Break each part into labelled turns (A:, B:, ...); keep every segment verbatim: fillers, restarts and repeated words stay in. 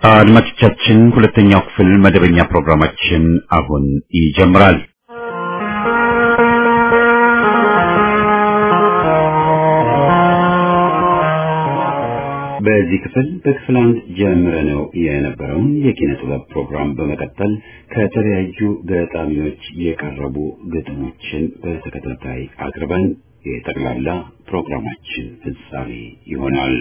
A: አድማጮቻችን ሁለተኛው ክፍል መደበኛ ፕሮግራማችን አሁን ይጀምራል። በዚህ ክፍል በክፍል አንድ ጀምረነው የነበረውን የኪነ ጥበብ ፕሮግራም በመቀጠል ከተለያዩ ገጣሚዎች የቀረቡ ግጥሞችን በተከታታይ አቅርበን የጠቅላላ ፕሮግራማችን ፍጻሜ ይሆናል።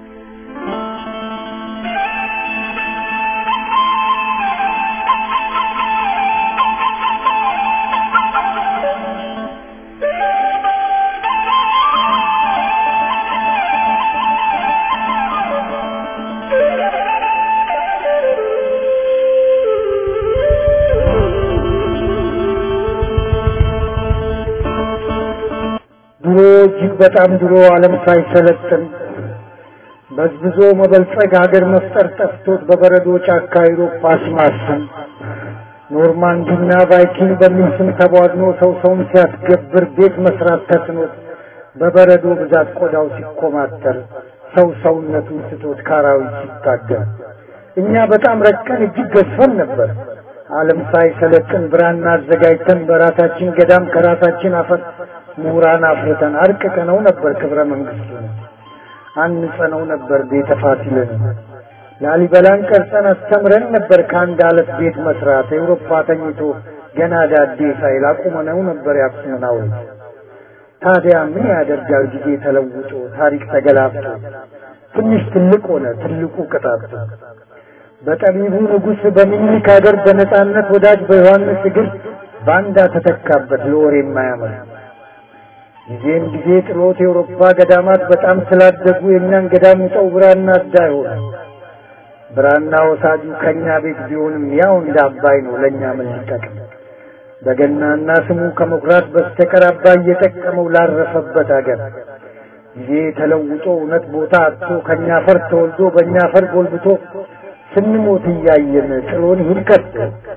B: እጅግ በጣም ድሮ ዓለም ሳይሰለጥን በዝብዞ መበልጸግ ሀገር መፍጠር ጠፍቶት በበረዶ ጫካ አውሮፓ ሲማስን ኖርማንዲና ቫይኪንግ በሚል ስም ተቧድኖ ሰው ሰውን ሲያስገብር ቤት መስራት ተስኖት በበረዶ ብዛት ቆዳው ሲኮማተር ሰው ሰውነቱን ስቶት ካራዊት ሲታገል እኛ በጣም ረቀን እጅግ ገዝፈን ነበር። ዓለም ሳይሰለጥን ብራና አዘጋጅተን በራሳችን ገዳም ከራሳችን አፈር ምሁራን አፍርተን አርቅቀነው ነበር። ክብረ መንግስቱን አንጸነው ነበር። ቤተ ፋሲልን ላሊበላን ቀርጸን አስተምረን ነበር። ከአንድ አለት ቤት መስራት አውሮፓ ተኝቶ ገና ዳዴ ሳይል አቁመነው ነበር ያክሱምን ሐውልት። ታዲያ ምን ያደርጋል ጊዜ ተለውጦ ታሪክ ተገላብጦ ትንሽ ትልቅ ሆነ ትልቁ ቅጣት። በጠቢቡ ንጉሥ በሚኒሊክ ሀገር በነጻነት ወዳጅ በዮሐንስ እግር ባንዳ ተተካበት ለወሬ የማያምር ጊዜም ጊዜ ጥሎት የአውሮፓ ገዳማት በጣም ስላደጉ የኛን ገዳም ውጠው ብራና አዳይ ሆነ። ብራና ወሳጁ ከኛ ቤት ቢሆንም ያው እንደ አባይ ነው ለኛ ምን ይጠቅም? በገናና ስሙ ከመኩራት በስተቀር አባይ እየጠቀመው ላረፈበት ሀገር ጊዜ ተለውጦ እውነት ቦታ አጥቶ ከኛ ፈር ተወልዶ በእኛ ፈር ጎልብቶ ስንሞት እያየን ጥሎን ይልከት።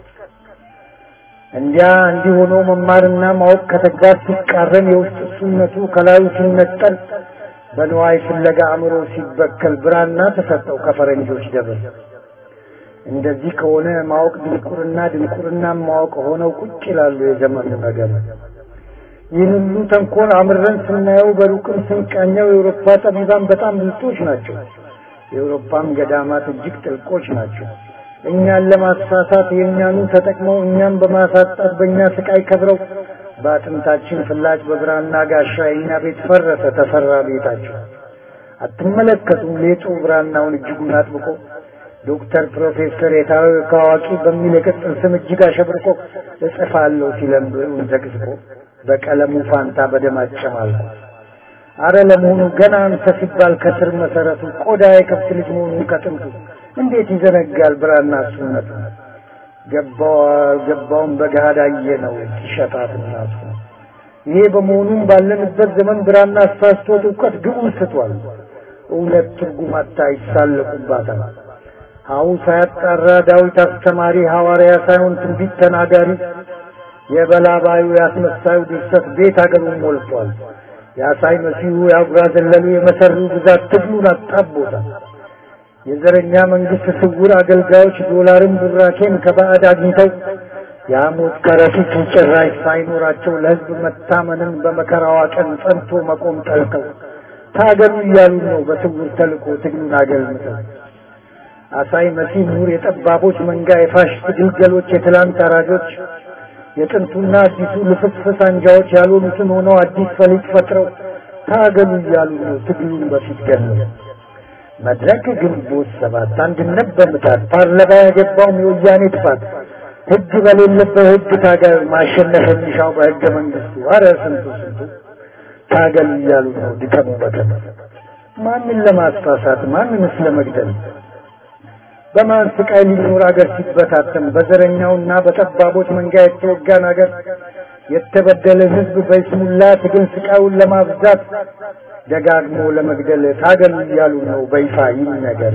B: እንዲያ እንዲህ ሆኖ መማርና ማወቅ ከተግባር ሲቃረን የውስጥ እሱነቱ ከላዩ ሲነጠል በንዋይ ፍለጋ አእምሮ ሲበከል ብራና ተሰጠው ከፈረንጆች ደብር። እንደዚህ ከሆነ ማወቅ ድንቁርና ድንቁርና ማወቅ ሆነው ቁጭ ይላሉ የዘመኑ ነገር። ይህን ሁሉ ተንኮል አምረን ስናየው በሩቅም ስንቃኘው የአውሮፓ ጠቢባን በጣም ብልጦች ናቸው። የአውሮፓም ገዳማት እጅግ ጥልቆች ናቸው። እኛን ለማሳሳት የኛኑ ተጠቅመው እኛን በማሳጣት በእኛ ስቃይ ከብረው በአጥንታችን ፍላጭ በብራና ጋሻ የኛ ቤት ፈረሰ ተፈራ ቤታቸው። አትመለከቱም ሌጡ ብራናውን እጅጉን አጥብቆ ዶክተር ፕሮፌሰር የታወቀ አዋቂ በሚል የቅጽል ስም እጅግ አሸብርቆ እጽፋለሁ ሲለም ብዕሩን ዘቅዝቆ በቀለሙ ፋንታ በደም አጨማልቆ። አረ ለመሆኑ ገና አንተ ሲባል ከስር መሰረቱ ቆዳ የከብት ልጅ መሆኑን ከጥንቱ እንዴት ይዘነጋል ብራና እሱነቱ? ገባው ገባውን በገሃድ አየነው ሲሸጣት እናቱ። ይሄ በመሆኑም ባለንበት ዘመን ብራና አሳስቶት ዕውቀት ግቡን ስቷል። እውነት ትርጉም አጣ ይሳለቁባታል። ሐው ሳያጣራ ዳዊት አስተማሪ ሐዋርያ ሳይሆን ትንቢት ተናጋሪ የበላባዩ ያስመሳዩ ድርሰት ቤት አገሩን ሞልቷል። ያሳይ መሲሁ ያጉራ ዘለሉ የመሰሩ ብዛት ትግሉን አጣቦታል። የዘረኛ መንግስት ስውር አገልጋዮች ዶላርን ቡራኬን ከባዕድ አግኝተው ያሞት ከረጢት ጭራሽ ሳይኖራቸው ለህዝብ መታመንን በመከራዋ ቀን ጸንቶ መቆም ጠልተው ታገሉ እያሉ ነው በስውር ተልቆ ትግሉን አገልምተው። አሳይ መሲህ ምሁር የጠባቦች መንጋ የፋሽስት ግልገሎች የትላንት አራጆች የጥንቱና አዲሱ ልፍስፍስ አንጃዎች ያልሆኑትን ሆነው አዲስ ፈሊጥ ፈጥረው ታገሉ እያሉ ነው ትግሉን በፊት ገለው። መድረክ ግንቦት ሰባት አንድነት በምታት ፓርላማ ያገባው የወያኔ ጥፋት ህግ በሌለበት ህግ ታገል ማሸነፍ የሚሻው በህገ መንግስቱ አረ ስንቱ ስንቱ ታገሉ እያሉ ነው ድከሙ በተነ። ማንን ለማስፋሳት ማንንስ ለመግደል በማን ስቃይ ሊኖር አገር ሲበታተን በዘረኛውና በጠባቦች መንጋ የተወጋን አገር የተበደለ ህዝብ በስሙላ ትግል ስቃዩን ለማብዛት ደጋግሞ ለመግደል ታገሉ እያሉ ነው በይፋ ይነገር።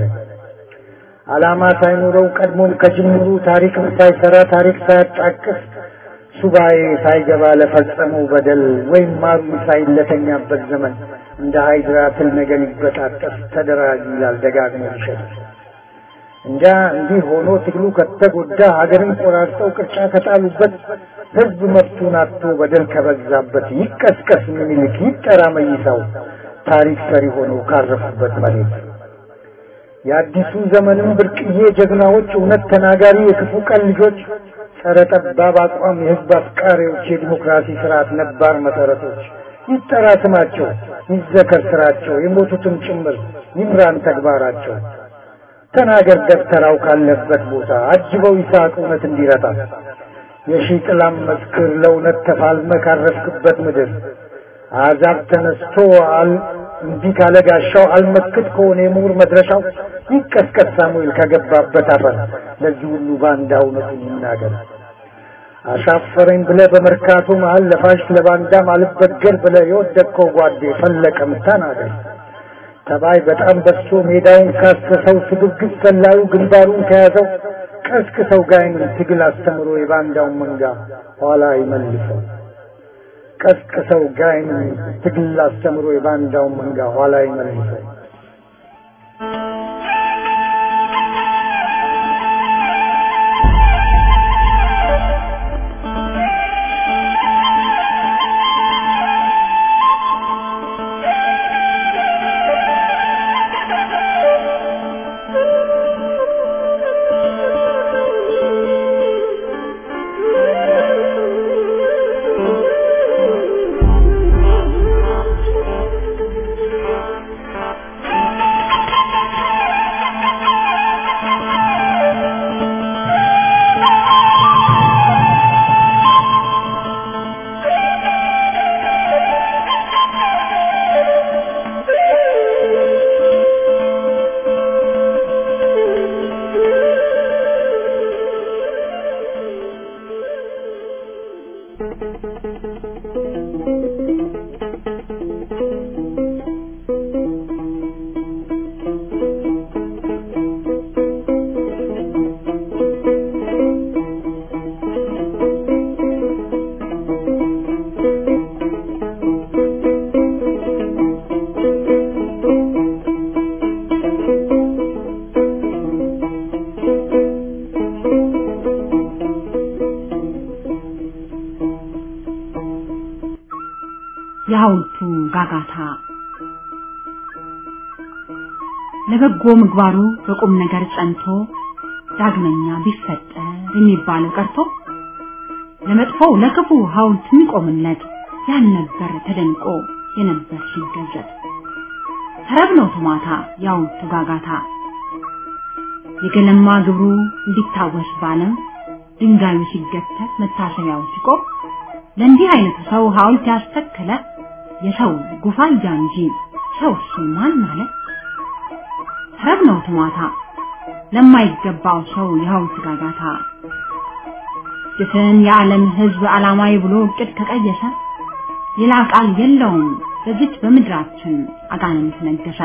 B: ዓላማ ሳይኖረው ቀድሞም ከጅምሩ ታሪክም ሳይሰራ ታሪክ ሳያጣቅስ ሱባኤ ሳይገባ ለፈጸመው በደል ወይም ማሩ ሳይለተኛበት ዘመን እንደ ሃይድራ ትል ነገር ይበጣጠስ ተደራጅ ይላል ደጋግሞ ይሸጥ። እንጃ እንዲህ ሆኖ ትግሉ ከተጎዳ ሀገርን ቆራርጠው ቅርጫ ከጣሉበት ህዝብ መብቱን አጥቶ በደል ከበዛበት ይቀስቀስ ምኒልክ ይጠራ መይሳው ታሪክ ሰሪ ሆኖ ካረፉበት መሬት የአዲሱ ዘመንም ብርቅዬ ጀግናዎች እውነት ተናጋሪ የክፉ ቀን ልጆች ጸረ ጠባብ አቋም የህዝብ አፍቃሪዎች የዲሞክራሲ ስርዓት ነባር መሰረቶች ይጠራ ስማቸው ይዘከር ስራቸው የሞቱትም ጭምር ይምራን ተግባራቸው ተናገር ደብተራው ካለበት ቦታ አጅበው ይሳቅ እውነት እንዲረታ የሺህ ጥላም መስክር ለእውነት ተፋልመ ካረፍክበት ምድር አዛብ ተነስቶ አል እንዲህ ካለ ጋሻው አልመክት ከሆነ የምሁር መድረሻው ይቀስቀስ ሳሙኤል ከገባበት አፈር ለዚህ ሁሉ ባንዳ እውነቱን ይናገር አሻፈረኝ ብለ በመርካቶ መሃል ለፋሽ ለባንዳ ማልበገር ብለ የወደቀው ጓዴ ፈለቀም ተናገር ተባይ በጣም በሶ ሜዳውን ካሰሰው ስግብግብ ሰላዩ ግንባሩን ከያዘው ቀስቅሰው ጋይን ትግል አስተምሮ የባንዳውን መንጋ ኋላ ይመልሰው ቀስቅሰው ጋይን ትግል አስተምሮ የባንዳውን መንጋ ኋላ ይመልሰው
C: ያውቱ ጋጋታ ለበጎ ምግባሩ በቁም ነገር ጸንቶ ዳግመኛ ቢፈጠር የሚባለው ቀርቶ ለመጥፎው ለክፉ ሐውልት የሚቆምለት ያልነበር ተደንቆ የነበር ሲገዘት ተረብ ነው ቶማታ ያውቱ ጋጋታ የገለማ ግብሩ እንዲታወስ ባለም ድንጋዩ ሲገተት መታሰቢያው ሲቆም ለእንዲህ አይነቱ ሰው ሐውልት ያስተከለ የሰው ጉፋያ እንጂ ሰው ማን ማለት ተረብ ነው ቶማታ ለማይገባው ሰው የሐውልት ጋጋታ ጀተን የዓለም ህዝብ ዓላማዊ ብሎ እቅድ ከቀየሰ ሌላ ቃል የለውም በዚች በምድራችን አጋንንት ነገሰ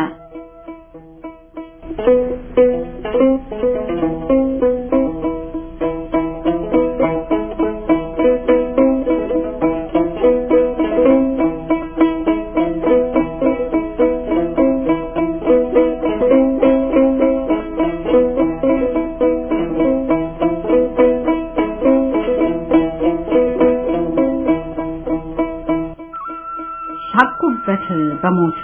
C: ሳቁበት በሞት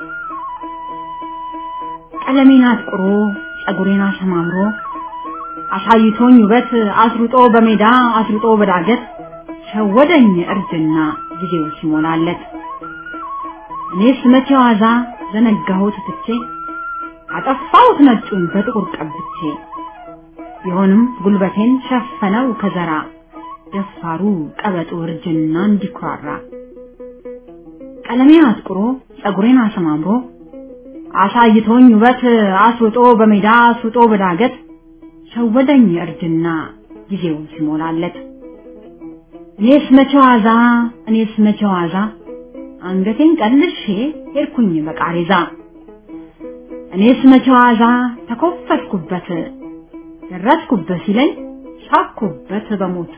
C: ቀለሜን አጥቁሮ ጸጉሬን አሰማምሮ አሳይቶኝ ውበት አስሩጦ በሜዳ አስሩጦ በዳገት ሸወደኝ እርጅና ጊዜው ሲሞላለት እኔስ መቼ ዋዛ ዘነጋሁት ትቼ አጠፋሁት ነጩን በጥቁር ቀብቼ ቢሆንም ጉልበቴን ሸፈነው ከዘራ ደፋሩ ቀበጡ እርጅና እንዲኩራራ ቀለሜን አጥቁሮ ጸጉሬን አሰማምሮ አሳይቶኝ ውበት አስሩጦ በሜዳ አስሩጦ በዳገት ሸወደኝ እርጅና ጊዜው ሲሞላለት እኔስ መቼ ዋዛ እኔስ መቼ ዋዛ አንገቴን ቀልሼ ሄድኩኝ በቃሬዛ እኔስ መቼ ዋዛ ተኮፈስኩበት ደረስኩበት ሲለኝ ሳኩበት በሞት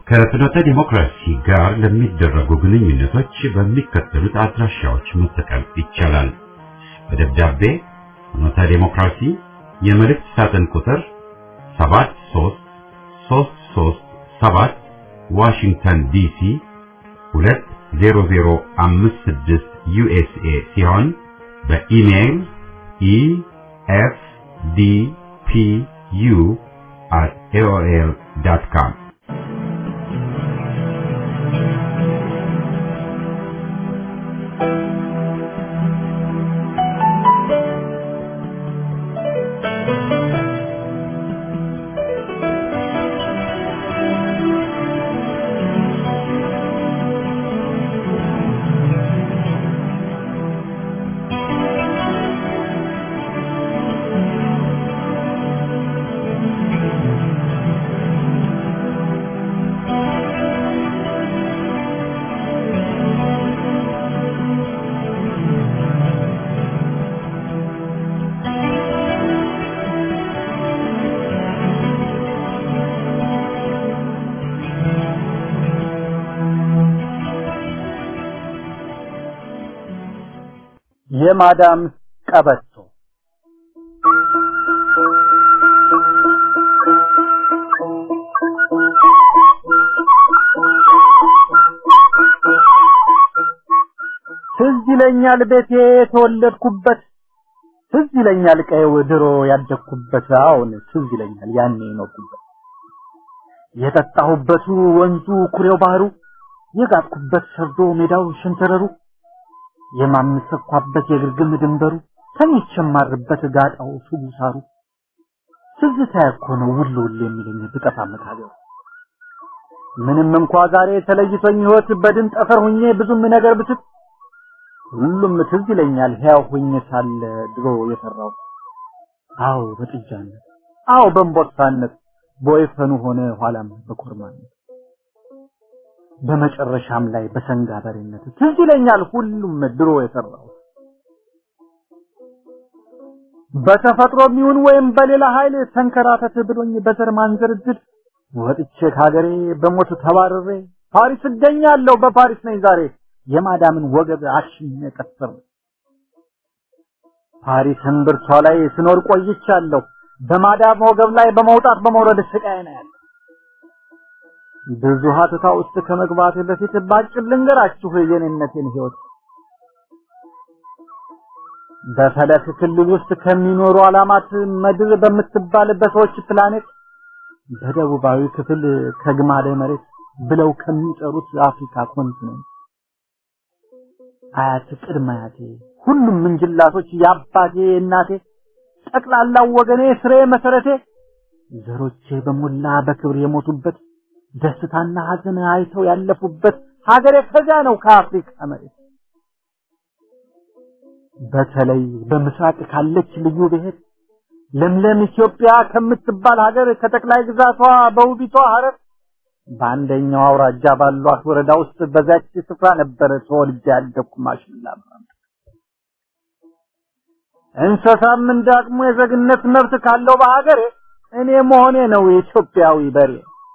A: ከፍኖተ ዲሞክራሲ ጋር ለሚደረጉ ግንኙነቶች በሚከተሉት አድራሻዎች መጠቀም ይቻላል። በደብዳቤ ፍኖተ ዲሞክራሲ የመልእክት ሳጥን ቁጥር ሰባት ሶስት ሶስት ሶስት ሰባት ዋሽንግተን ዲሲ ሁለት ዜሮ ዜሮ አምስት ስድስት ዩኤስኤ ሲሆን በኢሜይል e f d p u at a o l dot com
D: የማዳም ቀበቶ ትዝ ይለኛል ቤቴ የተወለድኩበት ትዝ ይለኛል ቀየው ድሮ ያደግኩበት አሁን ትዝ ይለኛል ያኔ ኖርኩበት የጠጣሁበት ወንዙ ኩሬው ባህሩ የጋጥኩበት ሰርዶ ሜዳው ሸንተረሩ የማምሰኳበት የግርግም ድንበሩ ተኝቸማርበት ጋጣው ሱጉሳሩ ትዝታ እኮ ነው ውል ውል የሚለኝ ብጠፋ መታገው ምንም እንኳን ዛሬ ተለይቶኝ ህይወት በድን ጠፈር ሆኜ ብዙም ነገር ብትት ሁሉም ትዝ ይለኛል ያው ሆኜ ሳለ ድሮ የሰራው አው በጥጃነት አው በእንቦሳነት ቦይፈኑ ሆነ ኋላም በኮርማነት በመጨረሻም ላይ በሰንጋ በሬነት ትዝ ይለኛል ሁሉም ድሮ የሰራው በተፈጥሮም ይሁን ወይም በሌላ ኃይል ተንከራተት ብሎኝ በዘር ማንዘርድድ ወጥቼ ካገሬ በሞት ተባረሬ ፓሪስ እገኛለሁ በፓሪስ ነኝ ዛሬ የማዳምን ወገብ አሽኘ ቀጥር ፓሪስ እንብርቷ ላይ ስኖር ቆይቻለሁ በማዳም ወገብ ላይ በመውጣት በመውረድ ስቃይ ነው ያለው ብዙ ሀተታ ውስጥ ከመግባት በፊት ባጭር ልንገራችሁ የኔነቴን ህይወት በፈለክ ክልል ውስጥ ከሚኖሩ አላማት ምድር በምትባል በሰዎች ፕላኔት በደቡባዊ ክፍል ከግማደ መሬት ብለው ከሚጠሩት አፍሪካ ኮንቲኔንት አያት ቅድመ አያቴ ሁሉም ምንጅላቶች ያባቴ እናቴ ጠቅላላው ወገኔ ስሬ መሰረቴ ዘሮቼ በሞላ በክብር የሞቱበት ደስታና ሐዘን አይተው ያለፉበት ሀገሬ ከዛ ነው ከአፍሪካ መሬት በተለይ በምስራቅ ካለች ልዩ ብሔር ለምለም ኢትዮጵያ ከምትባል ሀገር ከጠቅላይ ግዛቷ በውቢቷ ሐረር በአንደኛው አውራጃ ባሏት ወረዳ ውስጥ በዛች ስፍራ ነበር ተወልጄ ያደግኩ ማሽላ እንሰሳም እንዳቅሙ የዘግነት መብት ካለው በሀገሬ እኔ መሆኔ ነው ኢትዮጵያዊ በሬ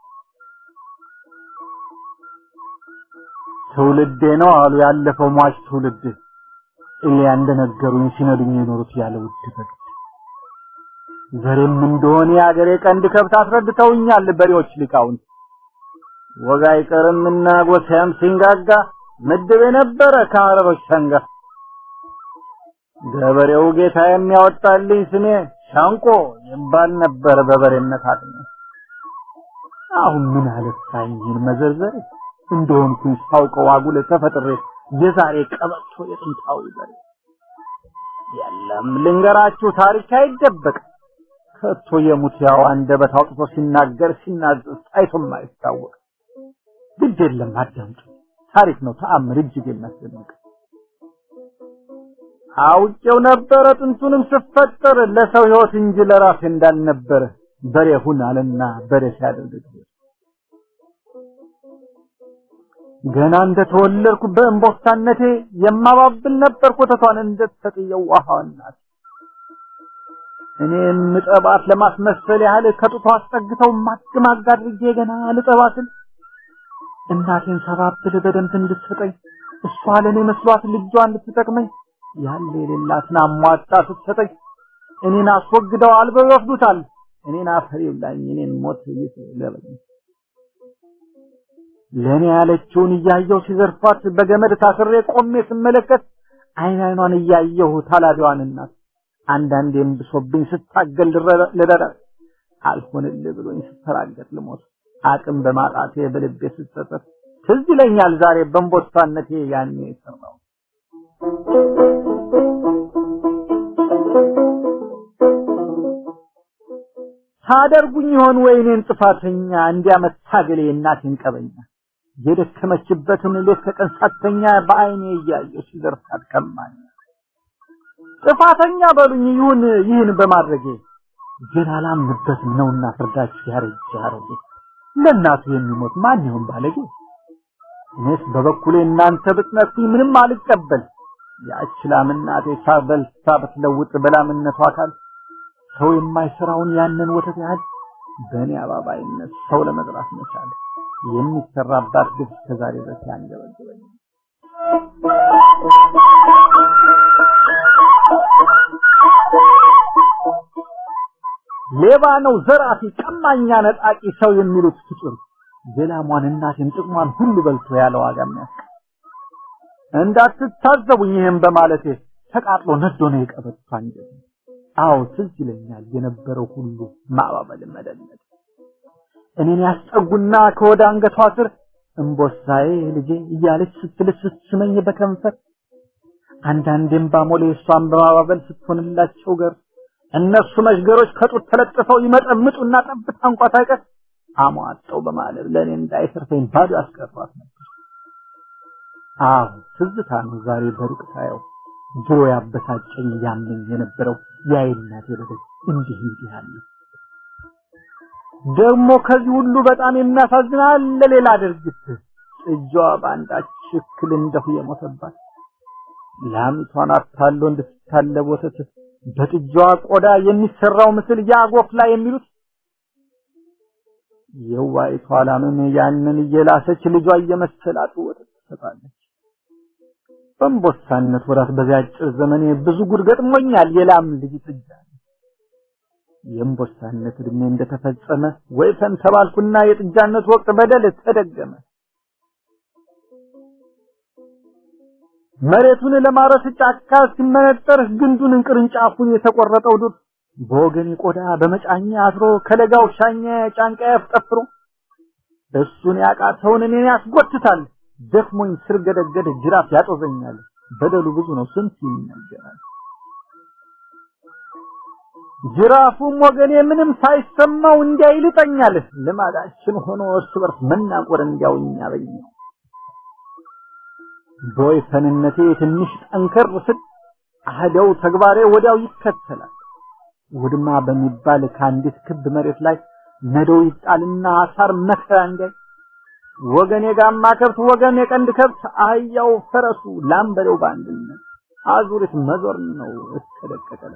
D: ትውልዴ ነው አሉ ያለፈው ሟች ትውልድ እሊያ እንደነገሩኝ ሲነዱኝ የኖሩት ያለ ውድበት ዘሬም እንደሆነ ያገሬ ቀንድ ከብት አስረድተውኛል በሬዎች ሊቃውን ወጋይ ቀርምና ጎሳም ሲንጋጋ ምድብ የነበረ ከአረቦች ሰንጋ ገበሬው ጌታ የሚያወጣልኝ ስሜ ሻንቆ ይባል ነበር በበሬነት አጥነ አሁን ምን አለፋኝ መዘርዘር እንደሆንኩኝ ሳውቀው አጉለ ተፈጥሬ የዛሬ ቀበቶ የጥንታው በሬ ያለም ልንገራችሁ ታሪክ አይደበቅ ከቶ የሙት ያው አንደበት አውጥቶ ሲናገር ሲናዘዝ አይቶም አይታወቅ ግድ የለም አዳምጡ ታሪክ ነው ተአምር እጅግ የሚያስደንቅ አውቄው ነበር ጥንቱንም ስፈጠር ለሰው ህይወት እንጂ ለራሴ እንዳልነበር በሬ ሁን አለና በሬ ሲያደርግ ገና እንደተወለድኩ በእንቦሳነቴ የማባብል ነበር ኮተቷን እንደተጠየው አሃናት እኔም ምጠባት ለማስመሰል ያህል ከጡቷ አስጠግተው ማግማግ አድርጌ ገና ልጠባትን እናቴን ሰባብል በደንብ እንድትሰጠኝ እሷ ለኔ መስሏት ልጇን ልትጠቅመኝ ያለ የሌላትን አሟጣ ስትሰጠኝ እኔን አስወግደው አልበወፍዱታል እኔን አፈር ይብላኝ እኔን ሞት ይስለበኝ ለኔ ያለችውን እያየው ሲዘርፋት በገመድ ታስሬ ቆሜ ስመለከት አይን አይኗን እያየው ታላዲዋን እናት አንዳንዴም ብሶብኝ ስታገል ለደረ አልሆነልህ ብሎኝ ስተራገጥ ልሞት አቅም በማጣቴ በልቤ ስትጸጸት ትዝ ይለኛል ዛሬ በእንቦሳነቴ ያኔ ሰማው ታደርጉኝ ይሆን ወይኔን ጥፋተኛ እንዲያመታገሌ እናቴን ቀበኛ የደከመችበትን ሌት ተቀን ሳተኛ በአይኔ እያየሁ ሲዘርፋት ከማኝ ጥፋተኛ በሉኝ ይሁን ይህን በማድረጌ ግን አላምንበትም ነውና ፍርዳችሁ ያረጅ ያረጅ ለእናቱ የሚሞት ማን ይሆን ባለጌ እኔስ በበኩሌ እናንተ ብትነሱ ምንም አልቀበል ያችላም እናቴ ሳበል ሳብትለውጥ በላምነቷ አካል ሰው የማይሰራውን ያንን ወተት ያህል በእኔ አባባይነት ሰው ለመዝራት መቻል የሚሰራባት ግፍ ከዛሬ ድረስ ያንገበግበኝ ሌባ ነው ዘራፊ ቀማኛ ነጣቂ ሰው የሚሉት ፍጡር ዘላሟን እናቴን ጥቅሟን ሁሉ በልቶ ያለው አጋምናስ እንዳትታዘቡኝ ይሄን በማለቴ ተቃጥሎ ነዶ ነው የቀበቷን አው ትዝ ይለኛል የነበረው ሁሉ ማባበል መደነቅ እኔን ያስጠጉና ከወደ አንገቷ ስር እንቦሳዬ ልጄ እያለች ስትልስ ስትስመኝ በከንፈር አንዳንዴም ባሞሌ እሷን በማባበል ስትሆንላቸው ገር እነሱ መሽገሮች ከጡት ተለጥፈው ይመጠምጡና ጠብታ እንኳን ታይቀር አሟጣው በማለት ለኔ እንዳይሰርፈኝ ባዶ አስቀርቷት ነበር አው ትዝታ ነው ዛሬ በሩቅ ታየው ድሮ ያበሳጨኝ ያመኝ የነበረው ያይናቴ በደል እንዲህ እንዲህ አለ ደግሞ ከዚህ ሁሉ በጣም የሚያሳዝናል ለሌላ ድርጊት እጇ ባንዳች እክል እንደሁ የሞተባት ላምቷን አታሎ እንድትታለብ ወተት በጥጃዋ ቆዳ የሚሰራው ምስል ያጎፍ ላይ የሚሉት የዋይቷ ላምን ያንን እየላሰች ልጇ እየመሰላት ወተት ትሰጣለች በእንቦሳነት ወራት በዚያጭር ዘመኔ ብዙ ጉድ ገጥሞኛል የላም ልጅ ጥጃ የእንቦሳነት እድሜ እንደተፈጸመ ወይ ተንተባልኩና የጥጃነት ወቅት በደል ተደገመ መሬቱን ለማረስ ጫካ ሲመነጠር ግንዱን እንቅርንጫፉን የተቆረጠው ዱር በወገን ቆዳ በመጫኛ አስሮ ከለጋው ሻኛ ጫንቃ ያፍጠፍሩ እሱን ያቃተውን እኔን ያስጎትታል ደክሞኝ ስር ገደገደ ጅራፍ ያጦዘኛል በደሉ ብዙ ነው ስንት ይነገራል ጅራፉም ወገኔ ምንም ሳይሰማው እንዲያይልጠኛል ለማዳችን ሆኖ እርስ በርስ መናቆር እንዲያውኛ በእኛ ቦይ ፈንነቴ ትንሽ ጠንከር ስል አህደው ተግባሬ ወዲያው ይከተላል ውድማ በሚባል ካንዲት ክብ መሬት ላይ ነዶ ይጣልና አሳር መከራ እንደ ወገኔ ጋማ ከብት ወገኔ ቀንድ ከብት አህያው ፈረሱ ላምበለው ባንድነት አዙሪት መዞር ነው እስከደቀቀለ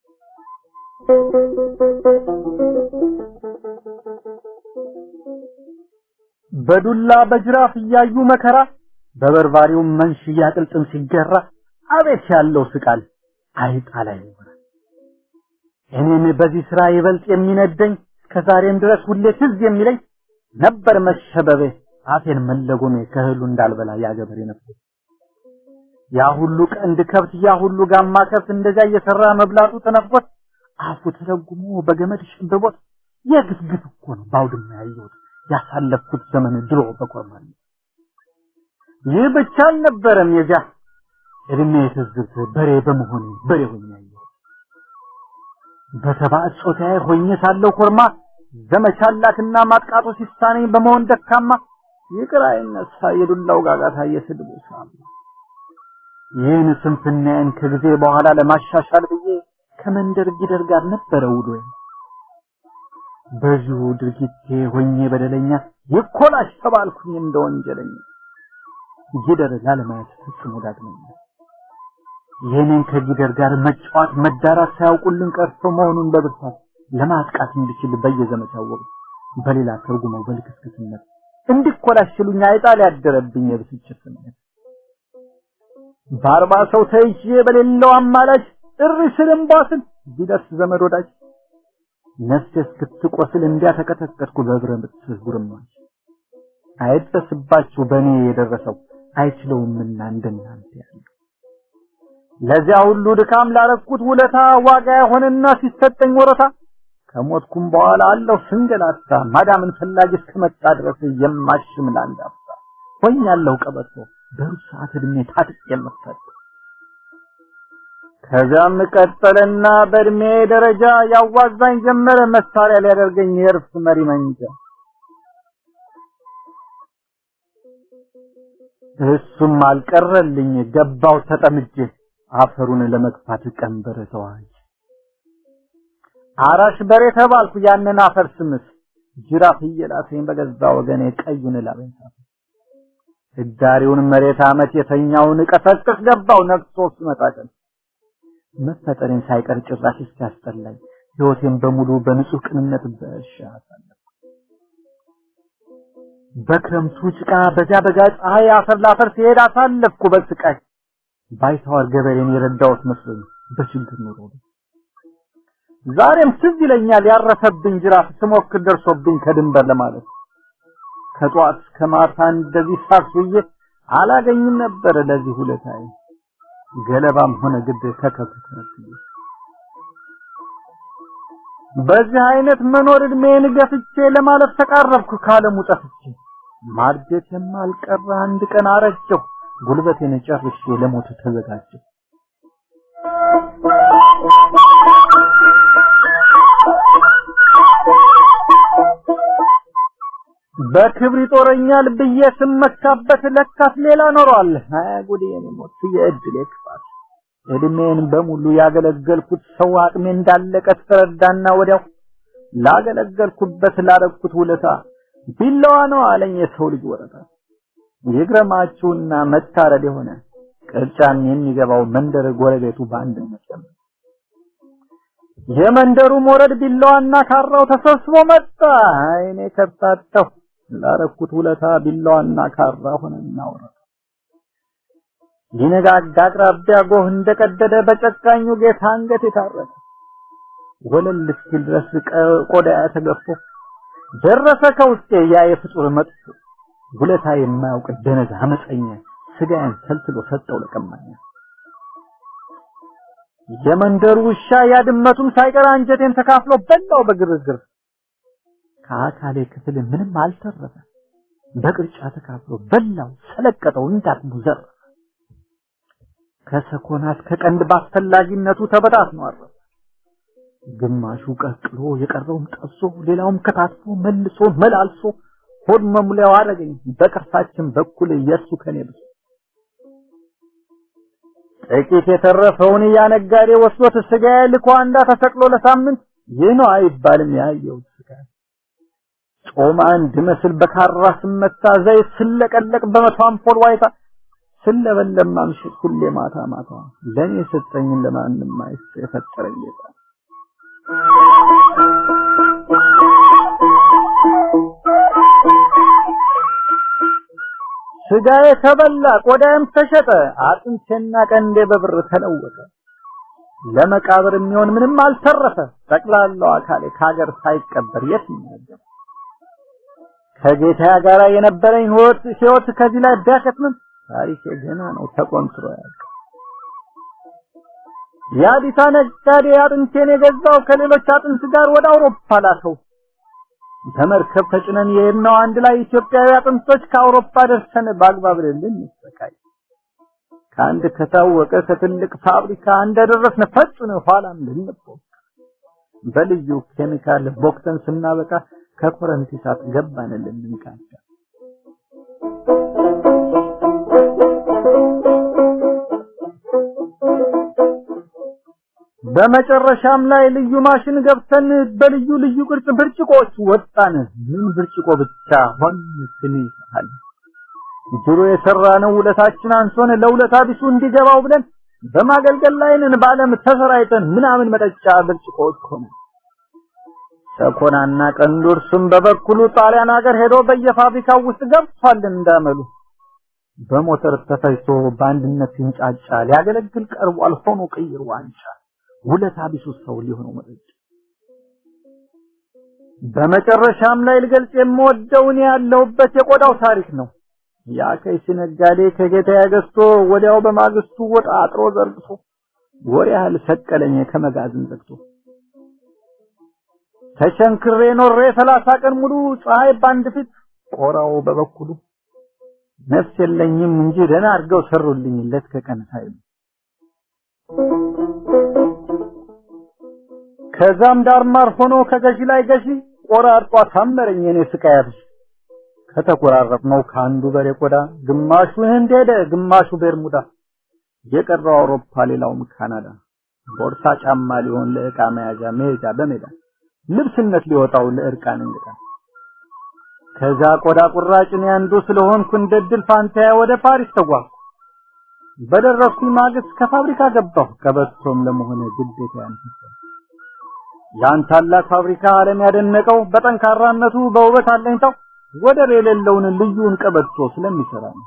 D: በዱላ በጅራፍ ያዩ መከራ በበርባሪው መንሽ ያቅልጥም ሲገራ አቤት ያለው ስቃል አይጣላይ እኔም በዚህ ስራ ይበልጥ የሚነደኝ ከዛሬም ድረስ ሁሌ ትዝ የሚለኝ ነበር መሸበበ አፌን መለጎሜ ከህሉ እንዳልበላ ያገበሬ ነበር ያ ሁሉ ቀንድ ከብት ያ ሁሉ ጋማ ከብት እንደዛ እየሰራ መብላቱ ተነፍቆት አፉ ተረጉሞ በገመድ ሽብቦት የግፍግፍ እኮ ነው ባውድማ ያየሁት ያሳለፍኩት ዘመን ድሮ በቆርማል ይህ ብቻ አልነበረም የዚያ እድሜ ትዝብት በሬ በመሆን በሬ ሆኛለሁ በተባዕት ጾታዬ ሆኜ ሳለው ኮርማ ዘመቻላትና ማጥቃቱ ሲሳነኝ በመሆን ደካማ ይቅራይነሳ የዱላው ጋጋታ የስድቡ ሳም ይህን ስንፍናዬን ከጊዜ በኋላ ለማሻሻል ብዬ ከመንደር ጊደር ጋር ነበረ ውሎዬ በዚሁ ድርጊቴ ሆኜ በደለኛ ይኮላሽ ተባልኩኝ እንደ ወንጀለኛ ጊደር ላለማየት ፍጹም ወዳድነኝ ይህንን ከጊደር ጋር መጫወት መዳራት ሳያውቁልን ቀርቶ መሆኑን በብርታት ለማጥቃት እንድችል በየዘመቻው ወቅት በሌላ ትርጉሙ በልክስክስነት እንዲኮላሽሉኝ አይጣል ያደረብኝ የብስጭት ነው ባርባ ሰው ተይዤ በሌለው አማላጅ እሪ ስለምባስል ቢደርስ ዘመድ ወዳጅ ነፍሴ እስክትቆስል እንዲያተከተከትኩ በብረምት ጉርማች አይተስባችሁ በኔ የደረሰው አይችለውምና እንደናንተ ያለው ለዚያ ሁሉ ድካም ላረኩት ውለታ ዋጋ የሆነና ሲሰጠኝ ወረታ ከሞትኩም በኋላ አለው ስንገላታ ማዳምን ፈላጊ እስከመጣ ድረስ የማሽም ላንዳፍታ ሆኛለሁ ቀበቶ በሩስ ሰዓት እድሜ ታጥቅ የመፈት ከዛም ቀጠለና በእድሜ ደረጃ ያዋዛኝ ጀመረ መሳሪያ ሊያደርገኝ የርስ መሪ መንጃ እሱም አልቀረልኝ ገባው ተጠምጄ አፈሩን ለመግፋት ቀንበር ተዋጅ አራሽ በሬ ተባልኩ ያንን አፈር ስምስ ጅራፍ እየላሰኝ በገዛ ወገኔ ቀዩን ላበንታ እዳሪውን መሬት አመት የተኛውን ቀሰቅስ ገባው ነክሶ ስመጣቀን መፈጠሬን ሳይቀር ጭራሽ እስኪያስጠላኝ ህይወቴን በሙሉ በንጹህ ቅንነት በሻታለ በክረምቱ ጭቃ በዚያ በጋ ፀሐይ አፈር ላፈር ሲሄድ አሳለፍኩ በስቃይ ባይታወር ገበሬን የረዳሁት መስሎኝ በችግር ኖሮ ዛሬም ትዝ ይለኛል ያረፈብኝ ጅራፍ ስሞክር ደርሶብኝ ከድንበር ለማለት ከጧት እስከ ማታ እንደዚህ ሳርሱዬ አላገኝም ነበር ለዚህ ሁለታይ ገለባም ሆነ ግድ ተከፈተ በዚህ አይነት መኖር እድሜን ገፍቼ ለማለፍ ተቃረብኩ ካለሙ ጠፍቼ ማርጀት የማልቀር አንድ ቀን አረጀው ጉልበቴን ጨርሼ ለሞት ተዘጋጀሁ በክብር ጦረኛል ብዬ ስመካበት ለካት ሌላ ኖሯል አይጉድ የኔ ሞት የእድል ክፋት እድሜን በሙሉ ያገለገልኩት ሰው አቅሜ እንዳለቀ ተረዳና ወዲያው ላገለገልኩበት ላረኩት ውለታ ቢላዋ ነው አለኝ የሰው ልጅ ወረታ ይግረማችሁና መታረድ የሆነ ቅርጫን የሚገባው መንደር ጎረቤቱ ባንድነት ጀመረ የመንደሩ ሞረድ ቢላዋና ካራው ተሰብስቦ መጣ አይኔ ከታተው ላረኩት ውለታ ቢላዋና ካራ ሆነና ወረደ ሊነጋጋ አቅራቢያ ጎህ እንደቀደደ በጨካኙ ጌታ አንገት የታረደ ወለል እስኪል ድረስ ቆዳ ተገፎ ደረሰ ከውስጤ ያ የፍጡር መጥፎ ውለታ የማያውቅ ደነዝ አመፀኛ ስጋን ሰልትሎ ሰጠው ለቀማኛ የመንደሩ ውሻ ያድመቱም ሳይቀር አንጀቴን ተካፍሎ በላው በግርግር ከአካሌ ክፍል ምንም አልተረፈ በቅርጫ ተካፍሎ በላው ሰለቀጠው እንዳቅሙ ዘር ከሰኮናት ከቀንድ ባስፈላጊነቱ ተበታትኖ አረፈ ግማሹ ቀቅሎ የቀረውም ጠብሶ ሌላውም ከታትፎ መልሶ መላልሶ ሆድ መሙላው አረገኝ በቅርሳችን በኩል የሱ ከኔ ብሶ ጥቂት የተረፈውን ያነጋዴ ወስዶት ስጋ ልኮ አንዳ ተሰቅሎ ለሳምንት ይህ ነው አይባልም ያየው ስጋ ጾም አንድ መስል በካራ ስመታ ዘይት ስለቀለቅ በመቶ አምፖል ዋይታ ስለበለም ማምሽት ሁሌ ማታ ማታ ለኔ ሰጠኝን ለማንም ማይስ የፈጠረኝ ጌታ ስጋዬ ተበላ ቆዳዬም ተሸጠ አጥንቴና ቀንዴ በብር ተለወጠ ለመቃብር የሚሆን ምንም አልተረፈ ጠቅላላው አካሌ ካገር ሳይቀበር የት ይናገር ከጌታ ጋር የነበረኝ ህይወት ህይወት ከዚህ ላይ ቢያከትም ታሪክ ገና ነው ተቆንጥሮ ያልቅ ያዲታ ነጋዴ አጥንቴን የገዛው ከሌሎች አጥንት ጋር ወደ አውሮፓ ላከው ተመርከብ ተጭነን የሄድነው አንድ ላይ ኢትዮጵያዊ አጥንቶች ከአውሮፓ ደርሰን ባግባብ ልልን ተሰቃይ ካንድ ከታወቀ ከትልቅ ፋብሪካ እንደደረስን ፈጥነ ኋላም ልንቦ በልዩ ኬሚካል ቦክተን ስናበቃ ከኮረንቲ ሳት ገባንልን እንካቻ በመጨረሻም ላይ ልዩ ማሽን ገብተን በልዩ ልዩ ቅርጽ ብርጭቆች ወጣን ምን ብርጭቆ ብቻ ሆን ስንይሳል ድሮ የሰራነው ውለታችን አንሶን ለውለታ ቢሱ እንዲገባው ብለን በማገልገል ላይ ነን ባለም ተሰራይተን ምናምን መጠጫ ብርጭቆች ሆነ ተኮናና ቀንዱርሱም በበኩሉ ጣሊያን ሀገር ሄዶ በየፋብሪካው ውስጥ ገብቷል እንዳመሉ በሞተር ተፈይቶ ባንድነት ሲንጫጫ ሊያገለግል ቀርቧል ሆኖ ቀይር ዋንጫ ውለታ ቢሱ ሰው ሊሆነው መረጭ በመጨረሻም ላይ ልገልጽ የምወደውን ያለውበት የቆዳው ታሪክ ነው ያ ከይሲ ነጋዴ ከጌታ ያገዝቶ ወዲያው በማግስቱ ወጣ አጥሮ ዘርግቶ ወሬ ያህል ሰቀለኝ ከመጋዝን ዘግቶ ተቸንክሬ ኖሬ ሰላሳ ቀን ሙሉ ፀሐይ ባንድ ፊት ቆራው በበኩሉ ነፍስ የለኝም እንጂ ደና አርገው ሰሩልኝ ለተከቀን ሳይሉ ከዛም ዳርማር ሆኖ ከገዢ ላይ ገዢ ቆራርጧ ታመረኝ እኔ ስቃያት ከተቆራረጥነው ካንዱ በሬ ቆዳ ግማሹ ህንድ ሄደ ግማሹ በርሙዳ የቀረው አውሮፓ ሌላውም ካናዳ ቦርሳ ጫማ ሊሆን ለእቃ መያዣ መሄጃ በሜዳ ልብስነት ሊወጣው ለእርቃን እንግዳ ከዛ ቆዳ ቁራጭን ያንዱ ስለሆንኩ እንደድል ፋንታ ወደ ፓሪስ ተጓዝኩ በደረስኩ ማግስት ከፋብሪካ ገባሁ ከበቶም ለመሆነ ግዴታ ያንተው ያን ታላቅ ፋብሪካ ዓለም ያደነቀው በጠንካራነቱ በውበት አለኝታው ወደር የሌለውን ልዩን ቀበቶ ስለሚሰራ ነው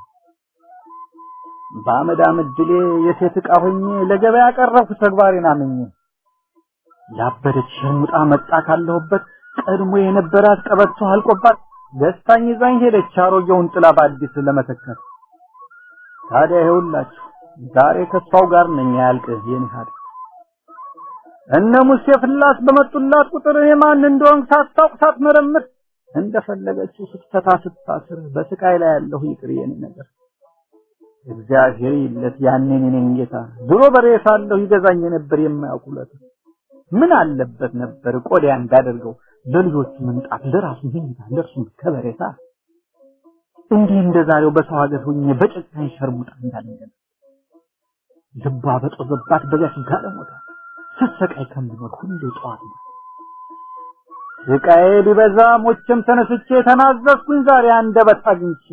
D: ባመዳም ድሌ የሴት ዕቃ ሆኜ ለገበያ ቀረብኩ ተግባሬን አመኘ ያበደች ሸሙጣ መጣ ካለሁበት ቀድሞ የነበራት ቀበቶ አልቆባት ደስታኝ ይዛኝ ሄደች አሮጌውን ጥላ በአዲስ ለመተካት ታዲያ ይኸውላችሁ ዛሬ ከሷው ጋር ነኝ ያልቅ የኔ ሀድ እነ ሙሴ ፍላስ በመጡላት ቁጥር የማን እንደሆን ሳታውቅ ሳትመረምር እንደፈለገችው ስትፈታ ስታስር በስቃይ ላይ ያለው ይቅር የኔ ነገር እግዚአብሔር ይለት ያኔን እኔን ጌታ ድሮ በሬሳለሁ ይገዛኝ ነበር የማያውቁለት ምን አለበት ነበር ቆዲያ እንዳደርገው ለልጆቹ ምንጣፍ ለራሱ ይንታ ለርሱ ከበሬታ እንዴ እንደዛሬው በሰው ሀገር ሆኜ በጨካኝ ሸርሙጣ እንዳለኝ ልባ በጦዘባት በጋሽ ጋለሞታ ሰሰቃይ ከምኖር ሁሉ ጧት ነው ስቃዬ ቢበዛ ሞችም ተነስቼ ተናዘዝኩኝ ዛሬ አንደበት አግኝቼ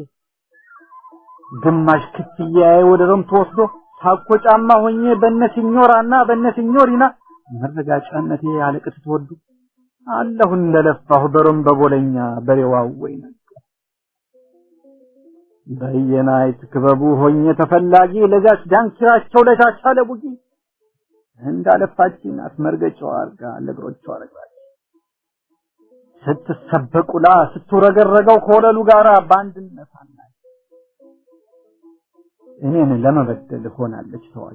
D: ግማሽ ክትያዬ ወደ ሮም ተወስዶ ታቆ ጫማ ሆኜ በነሲኞራና በነሲኞሪና መረጋጫነቴ ያለቅት ተወዱ አለሁ እንደለፋሁ በሮም በቦለኛ በሬዋው ወይና በየናይት ክበቡ ሆኜ ተፈላጊ ለዛች ዳንኪራቸው ለታቻ ለቡጂ እንዳለፋችና አስመርገጫው አርጋ ለግሮቿ አረጋች ስትሰበቁላ ስትረገረገው ኮለሉ ጋራ ባንድነት አለ እኔን ለመበደል ሆናለች ተዋጅ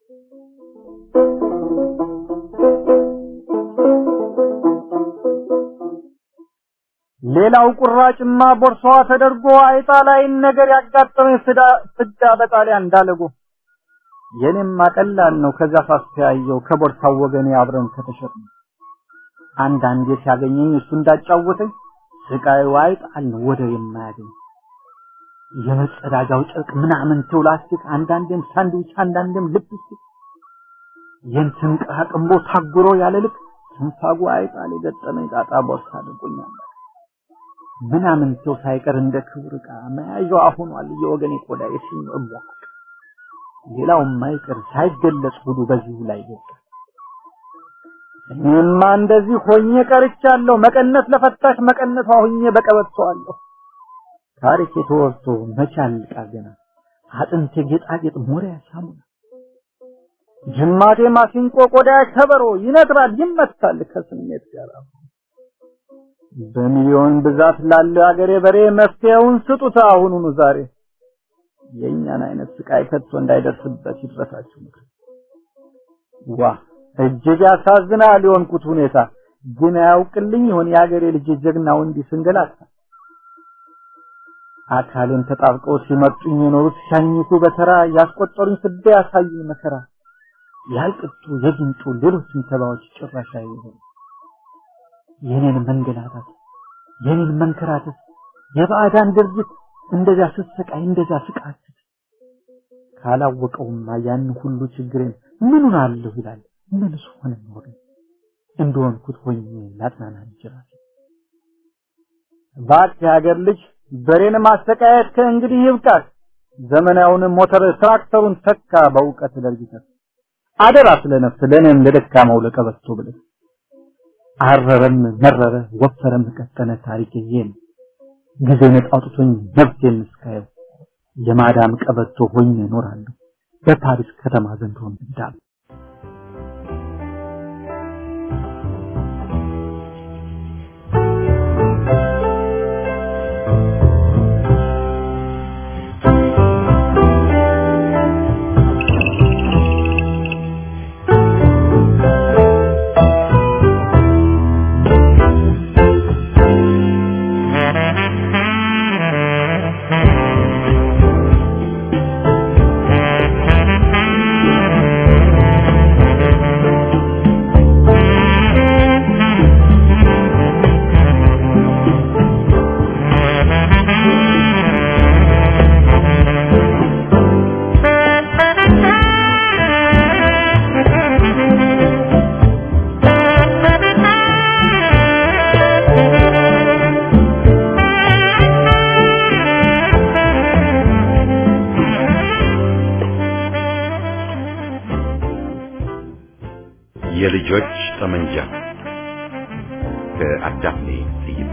D: ሌላው ቁራጭማ ቦርሳዋ ተደርጎ አይጣ ላይ ነገር ያጋጠመኝ ፍዳ ፍዳ በጣሊያን እንዳለጎ የኔማ ቀላል ነው ከዛ ፋስያየው ከቦርሳው ወገኔ አብረን ከተሸጠ አንድ አንዴ ሲያገኘኝ እሱ እንዳጫወተኝ ስቃዩ አይጣል ነው ወደ የማያገኝ የመጸዳጃው ጨርቅ ምናምን ፕላስቲክ አንዳንዴም ሳንድዊች አንዳንዴም ልብስቲክ የንትን ቃቅምቦ ታጉሮ ያለ ልክ ስንፋጉ አይጣል የገጠመኝ ጣጣ ቦርሳ አድርጎኛል ምናምን ሰው ሳይቀር እንደ ክብር ዕቃ መያዣው አሁኗል የወገኔ ቆዳ የሽኝ እቧ ሌላው ማይቀር ሳይገለጽ ሁሉ በዚሁ ላይ ይወጣ እኔማ እንደዚህ ሆኜ ቀርቻለሁ መቀነት ለፈታሽ መቀነቷ ሆኜ በቀበቷለሁ ታሪክ የተወርቶ መቻል ቃገና አጥንቴ ጌጣጌጥ ሞሪያ ሳሙና ጅማቴ ማሲንቆ ቆዳ ከበሮ ይነጥራል ይመታል ከስሜት ጋር በሚሊዮን ብዛት ላለ አገሬ በሬ መፍትሄውን ስጡት አሁኑኑ ዛሬ የኛን አይነት ስቃይ ከቶ እንዳይደርስበት ይድረሳችሁ ዋ እጅግ ያሳዝናል የሆንኩት ሁኔታ ግን ያውቅልኝ ይሆን ያገሬ ልጅ ጀግናው እንዲህ ስንገላታ አካልን ተጣብቀው ሲመጡኝ የኖሩት ሻኝቱ በተራ ያስቆጠሩኝ ስደ ያሳዩኝ መከራ ያልቅጡ የጅንጡ ሌሎችም ተባዎች ጭራሽ አይሆን የኔን መንገላታት የኔን መንከራተት የባዕዳን ድርጅት እንደዛ ስስቃይ እንደዛ ስቃት ካላወቀውማ ያን ሁሉ ችግርን ምኑን አለው ይላል ምንስ ሆነ ነው እንደሆንኩት ሆኜ ላጥናና ይችላል ባክ ያገር ልጅ በሬን ማስተቃየት ከእንግዲህ ይብቃት ዘመናውን ሞተር ትራክተሩን ተካ በእውቀት ለርጅት አደራ ስለነፍስ ለኔም ለደካማው ለቀበቶ ብለ አረረም መረረ ወፈረም ቀጠነ ታሪክ ይሄን ጊዜ ነጣውጥቶኝ ነፍሴን እስካየው የማዳም ቀበቶ ሆኜ እኖራለሁ በፓሪስ ከተማ ዘንዶን እንዳል
A: የልጆች ጠመንጃ ከአዳፍኔ ጥይቱ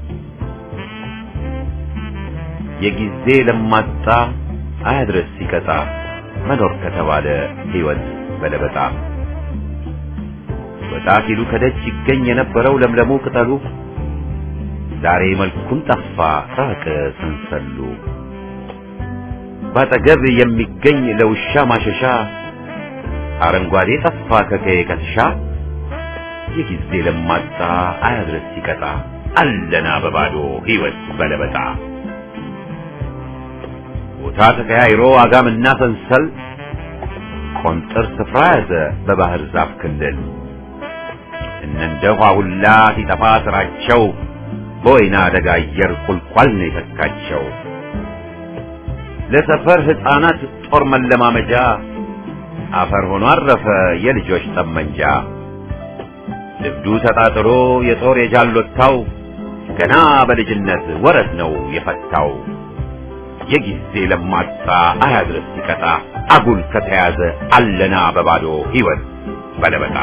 A: የጊዜ ለማጣ አያድርስ ሲቀጣ መኖር ከተባለ ሕይወት በለበጣ ወጣ ሲሉ ከደጅ ይገኝ የነበረው ለምለሙ ቅጠሉ ዛሬ መልኩን ጠፋ ራቀ ሰንሰሉ ባጠገብ የሚገኝ ለውሻ ማሸሻ አረንጓዴ ጠፋ ከከየ ከትሻ የጊዜ ለማጣ አያድርስ ሲቀጣ አለና በባዶ ሕይወት በለበጣ ቦታ ተቀያይሮ አጋምና ሰንሰል ቆንጥር ስፍራ ያዘ በባህር ዛፍ ክልል እነንደው ሁላ ሲጠፋ ስራቸው በወይና ደጋ አየር ቁልቋል ነው የተካቸው ለሰፈር ሕፃናት ጦር መለማመጃ አፈር ሆኖ አረፈ የልጆች ጠመንጃ ልብዱ ተጣጥሮ የጦር የጃሎታው ገና በልጅነት ወረት ነው የፈታው የጊዜ ለማጣ አያድርስ ሲቀጣ አጉል ከተያዘ አለና በባዶ ሕይወት በለበጣ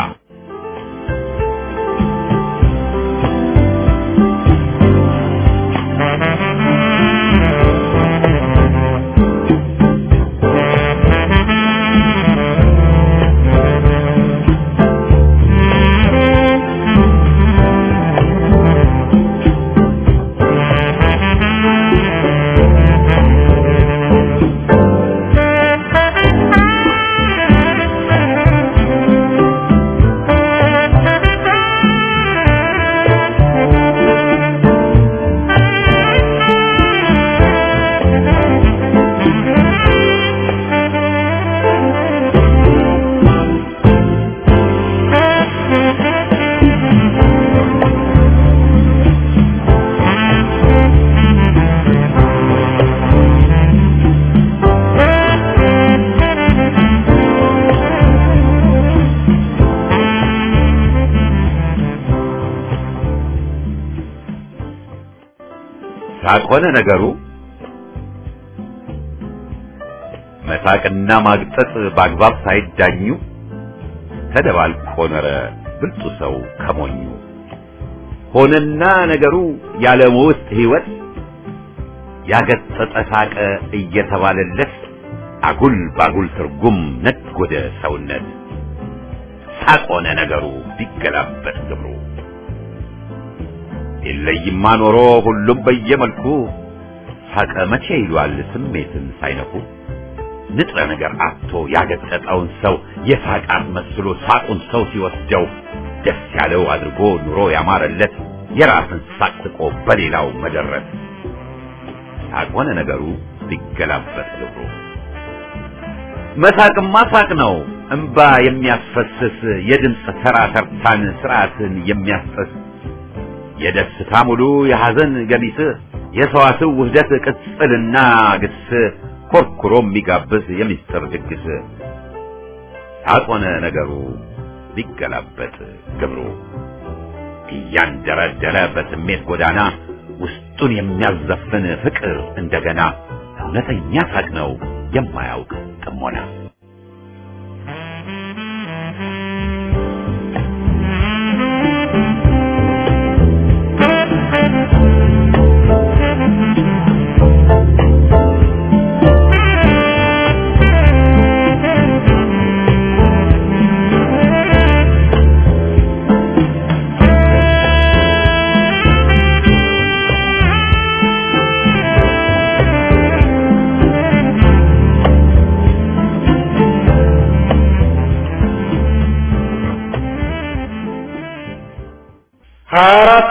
A: ሳቆነ ነገሩ መሳቅና ማግጠጥ በአግባብ ሳይዳኙ ተደባልቆ ኖረ ብልጡ ሰው ከሞኙ ሆነና ነገሩ ያለሙ ውስጥ ሕይወት ያገጠጠ ሳቀ እየተባለለት አጉል ባጉል ትርጉም ነጎደ ሰውነት ሳቆነ ነገሩ ቢገላበጥ ግብሩ ይለይማ ኖሮ ሁሉም በየመልኩ ሳቀ መቼ ይሏል ስሜትን ሳይነኩ ንጥረ ነገር አጥቶ ያገጠጠውን ሰው የሳቃት መስሎ ሳቁን ሰው ሲወስደው ደስ ያለው አድርጎ ኑሮ ያማረለት የራስን ሳቅ ስቆ በሌላው መደረስ ሳቆነ ነገሩ ቢገላበጥ ግብሩ መሳቅማ ሳቅ ነው እንባ የሚያስፈስስ የድምፅ ተራ ተርታን ስርዓትን የሚያስፈስ የደስታ ሙሉ የሐዘን ገሚስ የሰዋስው ውህደት ቅጽልና ግስ ኮርኩሮ የሚጋብዝ የሚስጥር ድግስ ሳቆነ ነገሩ ቢገላበጥ ግብሩ እያንደረደረ በስሜት ጎዳና ውስጡን የሚያዘፍን ፍቅር እንደገና እውነተኛ ሳቅ ነው የማያውቅ ጥሞና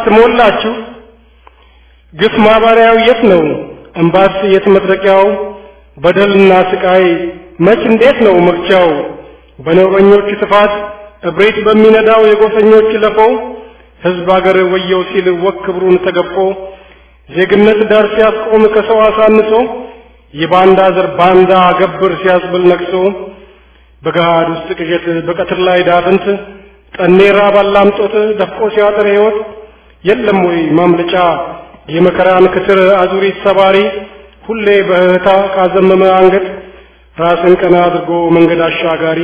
E: ሞላችሁ ግፍ ማባሪያው የት ነው እንባስ የት መድረቂያው በደልና ስቃይ መች እንዴት ነው መግቻው በነውረኞች ጥፋት እብሪት በሚነዳው የጎሰኞች ለፈው ህዝብ አገር ወየው ሲል ወክብሩን ተገፎ ዜግነት ዳር ሲያስቆም ከሰው አሳንሶ የባንዳ ዘር ባንዳ ገብር ሲያስብል ነክሶ በጋድ ውስጥ ቅዠት በቀትር ላይ ዳፍንት ጠኔራ ባላምጦት ደፍቆ ሲያጥር ህይወት የለም ወይ ማምለጫ የመከራን ክትር አዙሪት ሰባሪ ሁሌ በህታ ካዘመመ አንገት ራስን ቀና አድርጎ መንገድ አሻጋሪ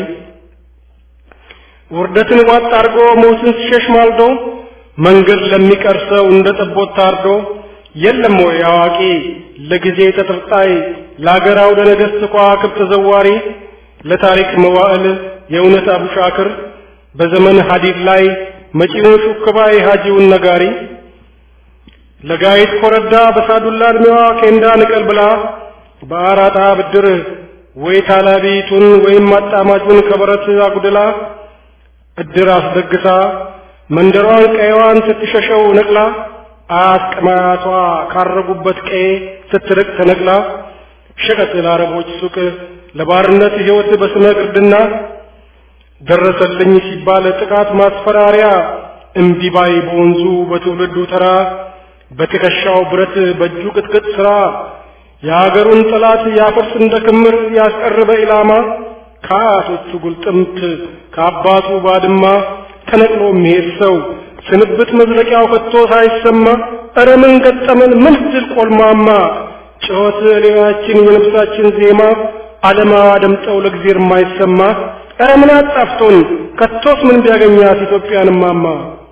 E: ውርደትን ዋጥ አድርጎ ሞትን ሲሸሽ ማልዶ መንገድ ለሚቀርሰው እንደ ጠቦት ታርዶ የለም ወይ አዋቂ ለጊዜ ተጠርጣይ ለአገራው ለነገስት ከዋክብት ተዘዋሪ ለታሪክ መዋዕል የእውነት አቡሻክር በዘመን ሐዲድ ላይ መጪውን ሹክባይ ሐጂውን ነጋሪ ለጋይት ኮረዳ በሳዱላ እድሜዋ ኬንዳ ንቀል ብላ በአራጣ ብድር ወይ ታላቢቱን ወይም አጣማጁን ከበረት አጉድላ እድር አስደግሳ መንደሯን ቀይዋን ስትሸሸው ነቅላ አስቀማቷ ካረጉበት ቀይ ስትርቅ ተነቅላ ሸቀጥ ለአረቦች ሱቅ ለባርነት ህይወት በስመ ግርድና ደረሰልኝ ሲባል ጥቃት ማስፈራሪያ እምቢባይ በወንዙ በትውልዱ ተራ በትከሻው ብረት በእጁ ቅጥቅጥ ስራ የአገሩን ጠላት ያፈርስ እንደ ክምር ያስቀርበ ኢላማ ከአቶቹ ጉልጥምት ከአባቱ ባድማ ተነቅሎ የሚሄድ ሰው ስንብት መዝለቂያው ከቶ ሳይሰማ ኧረ ምን ገጠመን ምን ድል ቆልማማ ጩኸት ሌላችን የነፍሳችን ዜማ ዓለማ ደምጠው ለእግዚአብሔር የማይሰማ ኧረ ምን አጣፍቶን ከቶስ ምን ቢያገኛት ኢትዮጵያን ማማ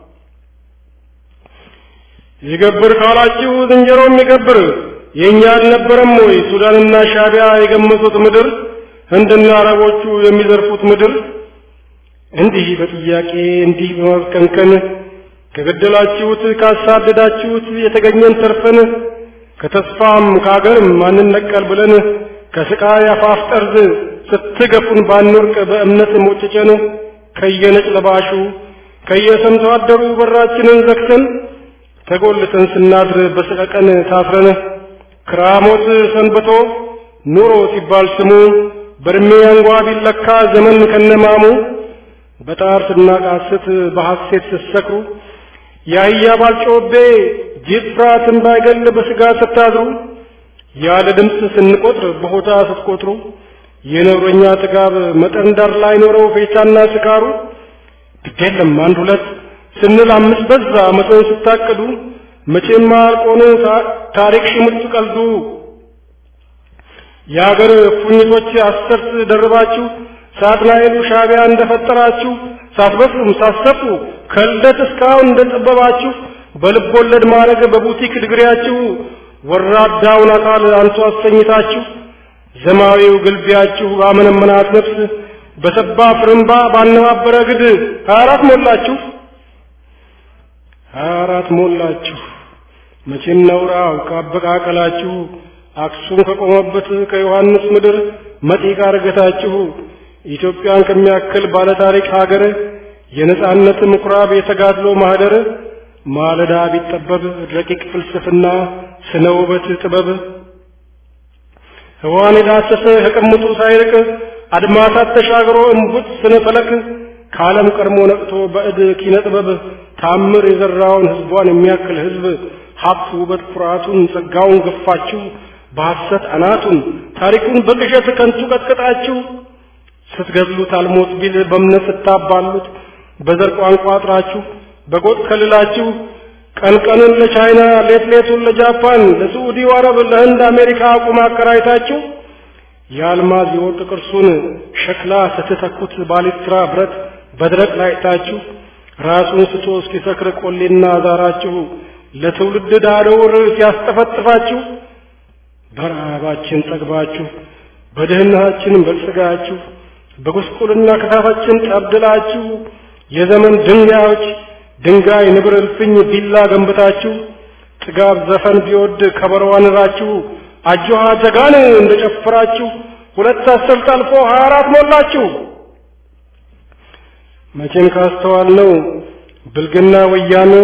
E: ይገብር ካላችሁ ዝንጀሮም ይገብር የኛ አልነበረም ወይ ሱዳንና ሻቢያ የገመቱት ምድር ህንድና አረቦቹ የሚዘርፉት ምድር እንዲህ በጥያቄ እንዲህ በመከንከን ከገደላችሁት ካሳደዳችሁት የተገኘን ተርፈን ከተስፋም ካገርም ማንን ነቀል ብለን ከስቃይ አፋፍ ጠርዝ ስትገፉን ባንወርቅ በእምነት ሞጭጨን ከየነጭ ለባሹ ከየሰምቶ አደሩ በራችንን ዘግተን ተጎልተን ስናድር በሰቀቀን ታፍረን ክራሞት ሰንብቶ ኑሮ ሲባል ስሙ በርሜ አንጓ ቢለካ ዘመን ከነማሙ በጣር ስናቃስት በሐሴት ስትሰክሩ ያያ ባልጮቤ ጅፍራትን ባይገል በስጋ ስታዝሩ ያለ ድምፅ ስንቆጥር በሆታ ስትቆጥሩ የነውረኛ ጥጋብ መጠን ዳር ላይ ኖረው ፌቻና ስካሩ ግዴለም አንድ ሁለት ስንል አምስት በዛ መቶን ስታቅዱ መቼም አልቆኑ ታሪክ ሽምጥ ቀልዱ ያገር ፉኝቶች አሰርት ደርባችሁ ሳትናይሉ ሻቢያ እንደፈጠራችሁ ሳትበስሩም ሳትሰፉ ከልደት እስካሁን እንደጠበባችሁ በልብ ወለድ ማረግ በቡቲክ ድግሪያችሁ ወራዳውን አካል አንቱ አሰኝታችሁ ዘማዊው ግልቢያችሁ ባመነመናት ነፍስ በሰባ ፍርምባ ባነባበረ ግድ አራት ሞላችሁ አራት ሞላችሁ መቼም ነውራው ካበቃቀላችሁ አክሱም ከቆመበት ከዮሐንስ ምድር መጢቃ ረገታችሁ ኢትዮጵያን ከሚያክል ባለ ታሪክ ሀገር የነጻነት ምኩራብ የተጋድሎ ማህደር ማለዳ ቢጠበብ ረቂቅ ፍልስፍና ስነ ውበት ጥበብ ህዋን የዳሰሰ ከቅምጡ ሳይርቅ አድማሳት ተሻግሮ እምቡጥ ስነ ፈለክ ከዓለም ቀድሞ ነቅቶ በእድ ኪነ ጥበብ ታምር የዘራውን ህዝቧን የሚያክል ህዝብ ሀብት ውበት ኩራቱን ጸጋውን ገፋችሁ በሐሰት አናቱን ታሪኩን በቅዠት ከንቱ ቀጥቅጣችሁ ስትገድሉት አልሞት ቢል በእምነት ስታባሉት በዘር ቋንቋ አጥራችሁ በጎጥ ከልላችሁ ቀን ቀኑን ለቻይና ሌት ሌቱን ለጃፓን ለሳዑዲ አረብ ለህንድ አሜሪካ አቁም አከራይታችሁ የአልማዝ የወርቅ ቅርሱን ሸክላ ስትተኩት ባሊስትራ ብረት በድረቅ ላይታችሁ ራሱን ስቶ እስኪሰክር ቆሌና ዛራችሁ ለትውልድ ዳደውር ሲያስጠፈጥፋችሁ በራባችን ጠግባችሁ በደህናችን በልጽጋችሁ በጉስቁልና ከታፋችን ጠብድላችሁ የዘመን ድንጋዮች ድንጋይ ንብር እልፍኝ ቢላ ገንብታችሁ ጥጋብ ዘፈን ቢወድ ከበሮዋን ራችሁ አጆሃ ጀጋን እንደጨፈራችሁ ሁለት አስርት አልፎ ሀያ አራት ሞላችሁ መቼም ካስተዋል ነው ብልግና ወያኔ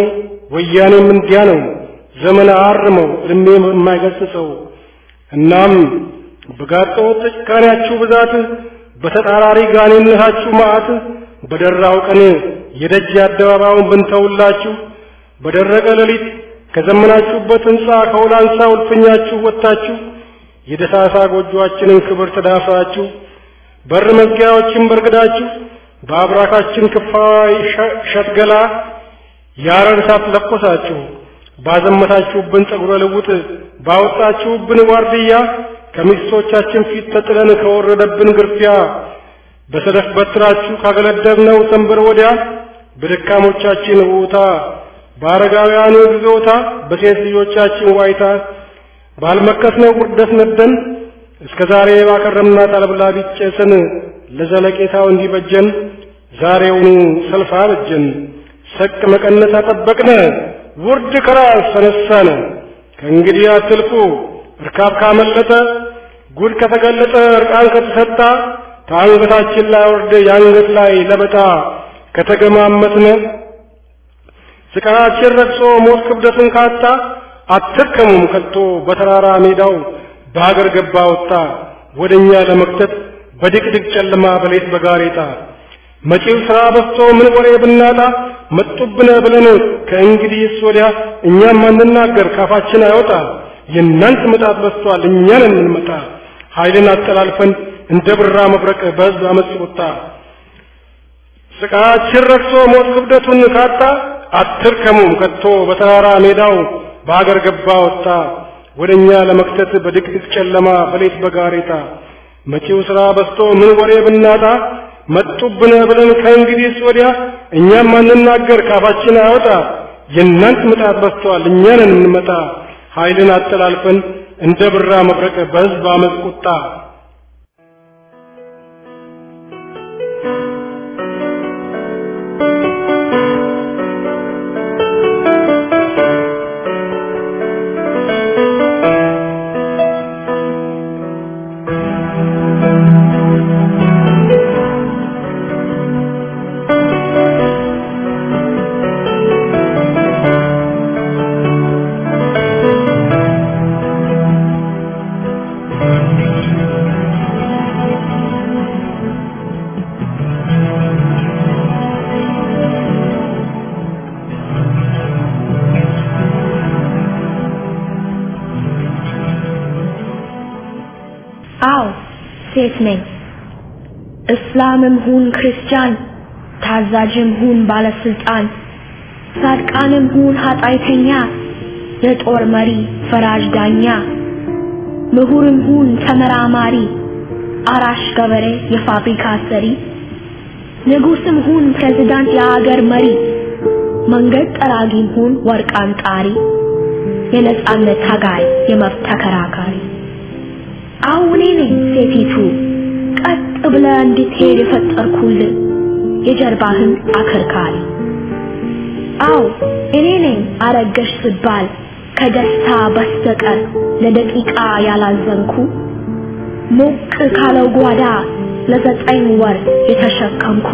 E: ወያኔም እንዲያ ነው ዘመን አርመው እድሜ የማይገስጸው እናም በጋጠወጥ ጭካኔያችሁ ብዛት በተጣራሪ ጋኔነታችሁ ማአት በደራው ቀን የደጅ አደባባዩን ብንተውላችሁ በደረቀ ሌሊት ከዘመናችሁበት ህንጻ ከውላንሳው እልፍኛችሁ ወጣችሁ የደሳሳ ጎጆአችንን ክብር ተዳፋችሁ በር መዝጊያዎችን በርግዳችሁ በአብራካችን ክፋይ ሸትገላ ያረር ሳት ለቆሳችሁ ባዘመታችሁብን ጸጉረ ልውጥ ባወጣችሁብን ዋርድያ ከሚስቶቻችን ፊት ተጥለን ከወረደብን ግርፊያ በሰደፍ በትራችሁ ካገለደብነው ሰንበር ወዲያ በደካሞቻችን ውታ ባረጋውያኑ ግዞታ በሴት ልጆቻችን ዋይታ ባልመከስነው ውርደት ነደን እስከዛሬ ባከረምናት አለብላቢ ጨሰን ለዘለቄታው እንዲበጀን ዛሬውኑ ሰልፍ አበጀን ሰቅ መቀነት አጠበቅነ ውርድ ከራስ ተነሳነ ከእንግዲህ አትልቁ እርካብ ካመለጠ ጉድ ከተገለጠ እርቃን ከተሰጣ ታንገታችን ላይ ወርደ ያንገት ላይ ለበጣ ከተገማመትነ ስቃችን ረክሶ ሞት ክብደቱን ካጣ አትከሙም ከቶ በተራራ ሜዳው በሀገር ገባ ወጣ ወደኛ ለመክተት በድቅድቅ ጨለማ በሌት በጋሬጣ መጪው ስራ በስቶ ምን ወሬ ብናጣ መጡብነ ብለን ከእንግዲህስ ወዲያ እኛም አንናገር ካፋችን አይወጣ የናንተ መጣት በስቷል እኛን እንመጣ ኃይልን አጠላልፈን እንደ ብራ መብረቅ በህዝብ አመጽ ወጣ ስቃችን ረክሶ ሞት ክብደቱን ካጣ አትርከሙም ከቶ በተራራ ሜዳው በአገር ገባ ወጣ ወደኛ ለመክተት በድቅድቅ ጨለማ በሌት በጋሬጣ መጪው ስራ በስቶ ምን ወሬ ብናጣ መጡብነ ብለን ከእንግዲህስ ወዲያ እኛም አንናገር ካፋችን አይወጣ የናንተ መጣት በስቷል እኛን እንመጣ ኃይልን አጠላልፈን እንደ ብራ መብረቅ በህዝብ አመጽ ቁጣ
F: ሴት ነኝ እስላምም ሁን ክርስቲያን ታዛዥም ሁን ባለስልጣን ጻድቃንም ሁን ኃጢአተኛ የጦር መሪ ፈራጅ ዳኛ ምሁርም ሁን ተመራማሪ አራሽ ገበሬ የፋብሪካ ሰሪ ንጉስም ሁን ፕሬዝዳንት የአገር መሪ መንገድ ጠራጊም ሁን ወርቅ አንጣሪ የነጻነት ታጋይ የመብት ተከራካሪ አሁን እኔ ሴቲቱ ቀጥ ብለህ እንድትሄድ የፈጠርኩልህ የጀርባህን አከርካሪ አው እኔ ነኝ አረገሽ ስባል ከደስታ በስተቀር ለደቂቃ ያላዘንኩ ሞቅ ካለው ጓዳ ለዘጠኝ ወር የተሸከምኩ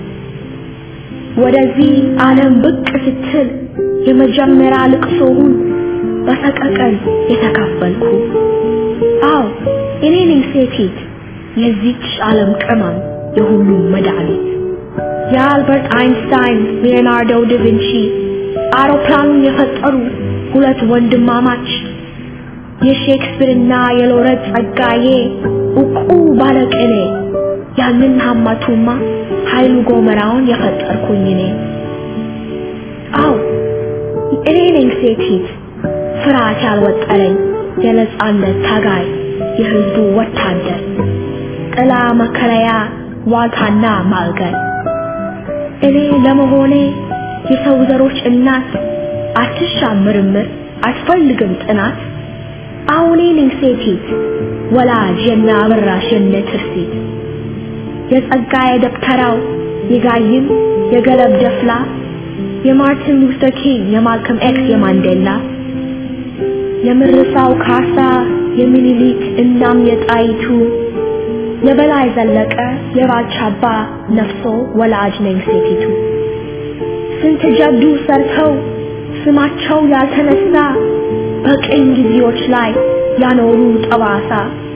F: ወደዚህ ዓለም ብቅ ስትል የመጀመሪያ ልቅሶውን በሰቀቀን የተካፈልኩ አው እኔ ነኝ ሴቲት የዚች ዓለም ቅመም የሁሉም መድኃኒት የአልበርት አይንስታይን ሊዮናርዶ ዳቪንቺ አውሮፕላኑን የፈጠሩ ሁለት ወንድማማች የሼክስፒርና የሎረት ጸጋዬ እቁ ባለቅኔ ያንን ሀማቱማ ኃይሉ ጎመራውን የፈጠርኩኝ እኔ አው እኔ ነኝ ሴቲት ፍርሃት ያልወጠረኝ የነጻነት ታጋይ የህዝቡ ወታደር ጥላ መከለያ ዋልታና ማልገል እኔ ለመሆኔ የሰው ዘሮች እናት አትሻም ምርምር አትፈልግም ጥናት አሁን እኔ ሴቲት ወላጅ እና አበራሽ የነትርሲት የጸጋዬ ደብተራው የጋይም የገለብ ደፍላ የማርቲን ሉተር ኪንግ የማልከም ኤክስ የማንዴላ የምርሳው ካሳ የሚኒሊክ እናም የጣይቱ የበላይ ዘለቀ የባልቻባ ነፍሶ ወላጅ ነኝ ሴቲቱ ስንት ጀብዱ ሰርተው ስማቸው ያልተነሳ በቀኝ ጊዜዎች ላይ ያኖሩ ጠባሳ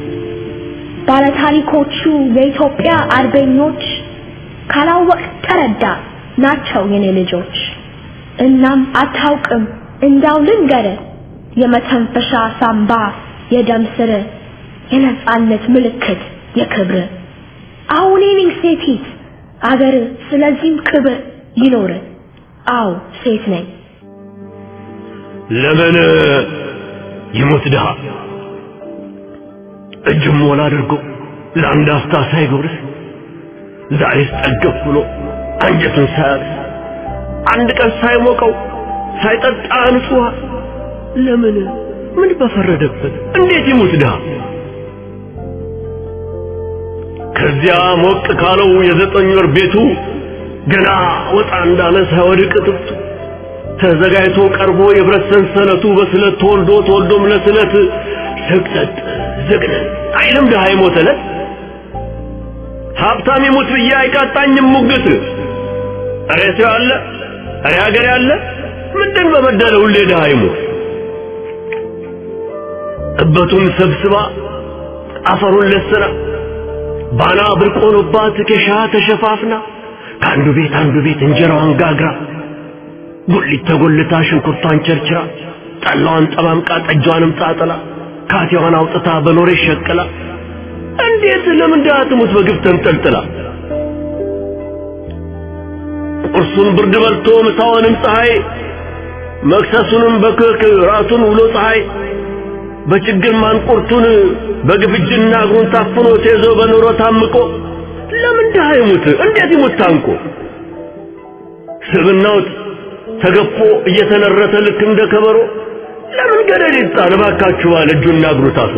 F: ባለታሪኮቹ የኢትዮጵያ አርበኞች ካላወቅ ተረዳ ናቸው የኔ ልጆች እናም አታውቅም እንዳው ልንገር የመተንፈሻ ሳምባ የደም ስር የነጻነት ምልክት የክብር አሁን እኔ ሴቲት አገር ስለዚህም ክብር ይኖር አው ሴት ነኝ
G: ለምን ይሞት ድሃ እጅም ሞላ አድርጎ ለአንድ አፍታ ሳይጎርስ ዛሬስ ጠገብ ብሎ አንጀቱን ሳያርስ አንድ ቀን ሳይሞቀው ሳይጠጣ ንጹህ ለምን ምን በፈረደበት እንዴት ይሞት ድሃ ከዚያ ሞቅ ካለው የዘጠኝ ወር ቤቱ ገና ወጣ እንዳለ ሳይወድቅ ጥፍቱ ተዘጋጅቶ ቀርቦ የብረት ሰንሰለቱ በስለት ተወልዶ ተወልዶም ለስለት ስቅጠጥ ዝግነ አይልም ድሃ ይሞተለት ሀብታም ይሞት ብዬ አይቃጣኝም ሙግት አሬት ያለ አሬ ሀገር ያለ ምንድን በበደለ ሁሌ ድሃ ይሞት እበቱን ሰብስባ አፈሩን ለስራ ባና ብርቆኖባት ከሻ ተሸፋፍና ከአንዱ ቤት አንዱ ቤት እንጀራዋን ጋግራ ጉሊት ተጎልታ ሽንኩርቷን ቸርችራ ጠላዋን ጠማምቃ ጠጇንም ጣጥላ ካቲዋን አውጥታ በኖሬ ሸቀላ እንዴት ለምን ዳትሙት በግፍ ተንጠልጥላ ቁርሱን ብርድ በልቶ ምሳውንም ፀሐይ መክሰሱንም በክክ ራቱን ውሎ ፀሐይ በችግር ማንቆርቱን በግፍጅና እግሩን ታፍኖ ተይዞ በኑሮ ታምቆ ለምን ድሃ ይሙት እንዴት ይሙት ታንቆ ስብናው ተገፎ እየተነረተ ልክ እንደ ከበሮ ለምን ገደል ይጣል ባካችሁ አለ እጁና እግሩ ታስሮ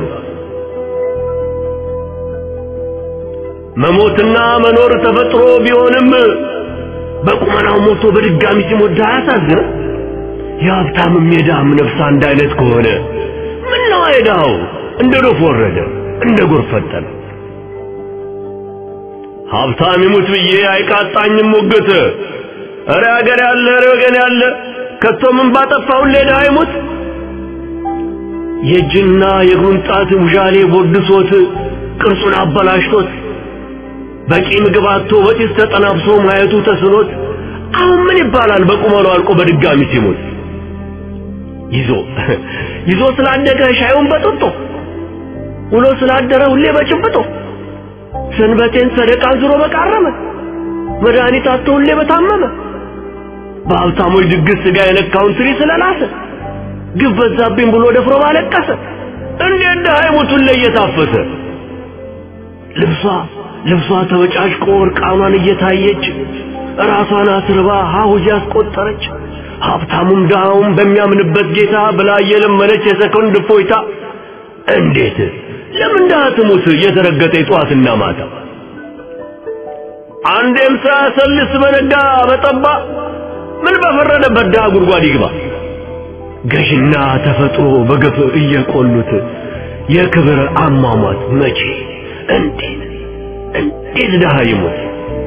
G: መሞትና መኖር ተፈጥሮ ቢሆንም በቁመናው ሞቶ በድጋሚ ሲሞት ድሃ ያሳዝን የሀብታም ሜዳም ነፍስ አንድ አይነት ከሆነ ምን ነው አይዳው እንደ ዶፍ ወረደ እንደ ጎርፍ ፈጠነ ሀብታም ይሙት ብዬ አይቃጣኝም ሙግት አረ ሀገር ያለ አረ ወገን ያለ ከቶ ምን ባጠፋው ለዳ ይሙት የጅና የግሩን ጣት ሙጃሌ ቦድሶት ቅርጹን አበላሽቶት በቂ ምግብ አጥቶ ወጪስ ተጠናብሶ ማየቱ ተስኖት አሁን ምን ይባላል በቁመናው አልቆ በድጋሚ ሲሞት ይዞ ይዞ ስላደገ ሻዩን በጥጦ ውሎ ስላደረ ሁሌ በጭብጦ ሰንበቴን ሰደቃ ዝሮ በቃረመ መድኃኒት አጥቶ ሁሌ በታመመ በሀብታሞች ድግስ ስጋ የነካውን ትሪ ስለላሰ ግፍ በዛብኝ ብሎ ደፍሮ ባለቀሰ እንዴት ድሃ ይሙቱን ለየታፈሰ ልብሷ ልብሷ ተበጫጭቆ እርቃኗን እየታየች ራሷን አስርባ ሀውጅ ያስቆጠረች ሀብታሙም ድሃውም በሚያምንበት ጌታ ብላ የለመነች የሰኮንድ ፎይታ እንዴት ለምን ድሃ ትሙት እየተረገጠ ጧትና ማታ አንዴም ሳያሰልስ በነጋ በጠባ ምን በፈረደበት ድሃ ጉድጓድ ይግባ ገዥና ተፈጥሮ በገፍ እየቆሉት የክብር አሟሟት መቼ እንዴት እንዴት ድሃ ይሙት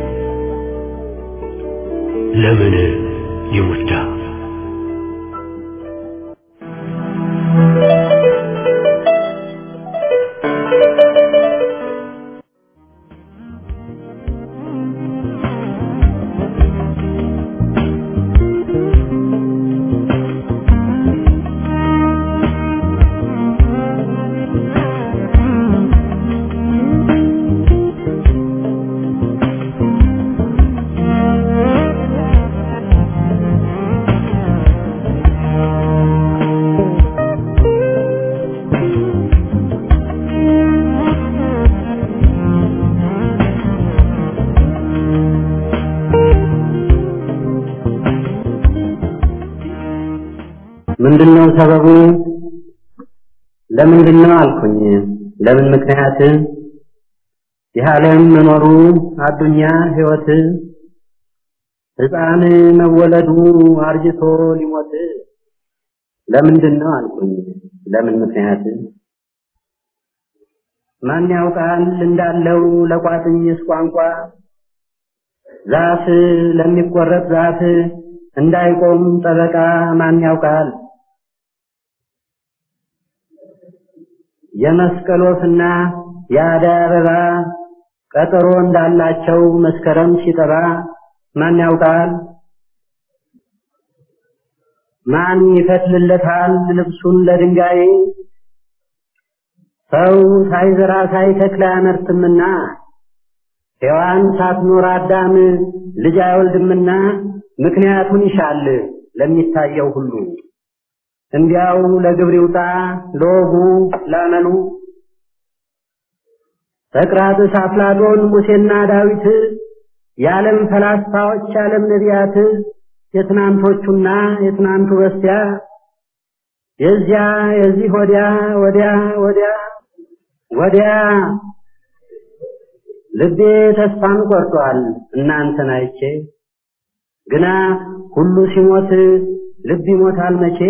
G: ለምን ይሙት ድሃ
H: ምንድነው ሰበቡ ለምንድነው አልኩኝ ለምን ምክንያት የዓለም መኖሩ አዱኛ ህይወት ህፃን መወለዱ አርጅቶ ሊሞት ለምንድነው አልኩኝ ለምን ምክንያት ማን ያውቃል እንዳለው ለቋጥኝስ ቋንቋ ዛፍ ለሚቆረጥ ዛፍ እንዳይቆም ጠበቃ ማን ያውቃል? የመስቀል ወፍና የአደይ አበባ ቀጠሮ እንዳላቸው መስከረም ሲጠባ ማን ያውቃል? ማን ይፈትልለታል ልብሱን ለድንጋይ? ሰው ሳይዘራ ሳይተክል አያመርትምና ሔዋን ሳትኖር አዳም ልጅ አይወልድምና ምክንያቱን ይሻል ለሚታየው ሁሉ እንዲያው ለግብር ይውጣ ለወጉ ላመሉ ሰቅራጥስ አፍላጦን ሙሴና ዳዊት የዓለም ፈላስፋዎች የዓለም ነቢያት የትናንቶቹና የትናንቱ በስቲያ የዚያ የዚህ ወዲያ ወዲያ ወዲያ ወዲያ ልቤ ተስፋን ቆርጧል እናንተን አይቼ ግና ሁሉ ሲሞት ልብ ይሞታል መቼ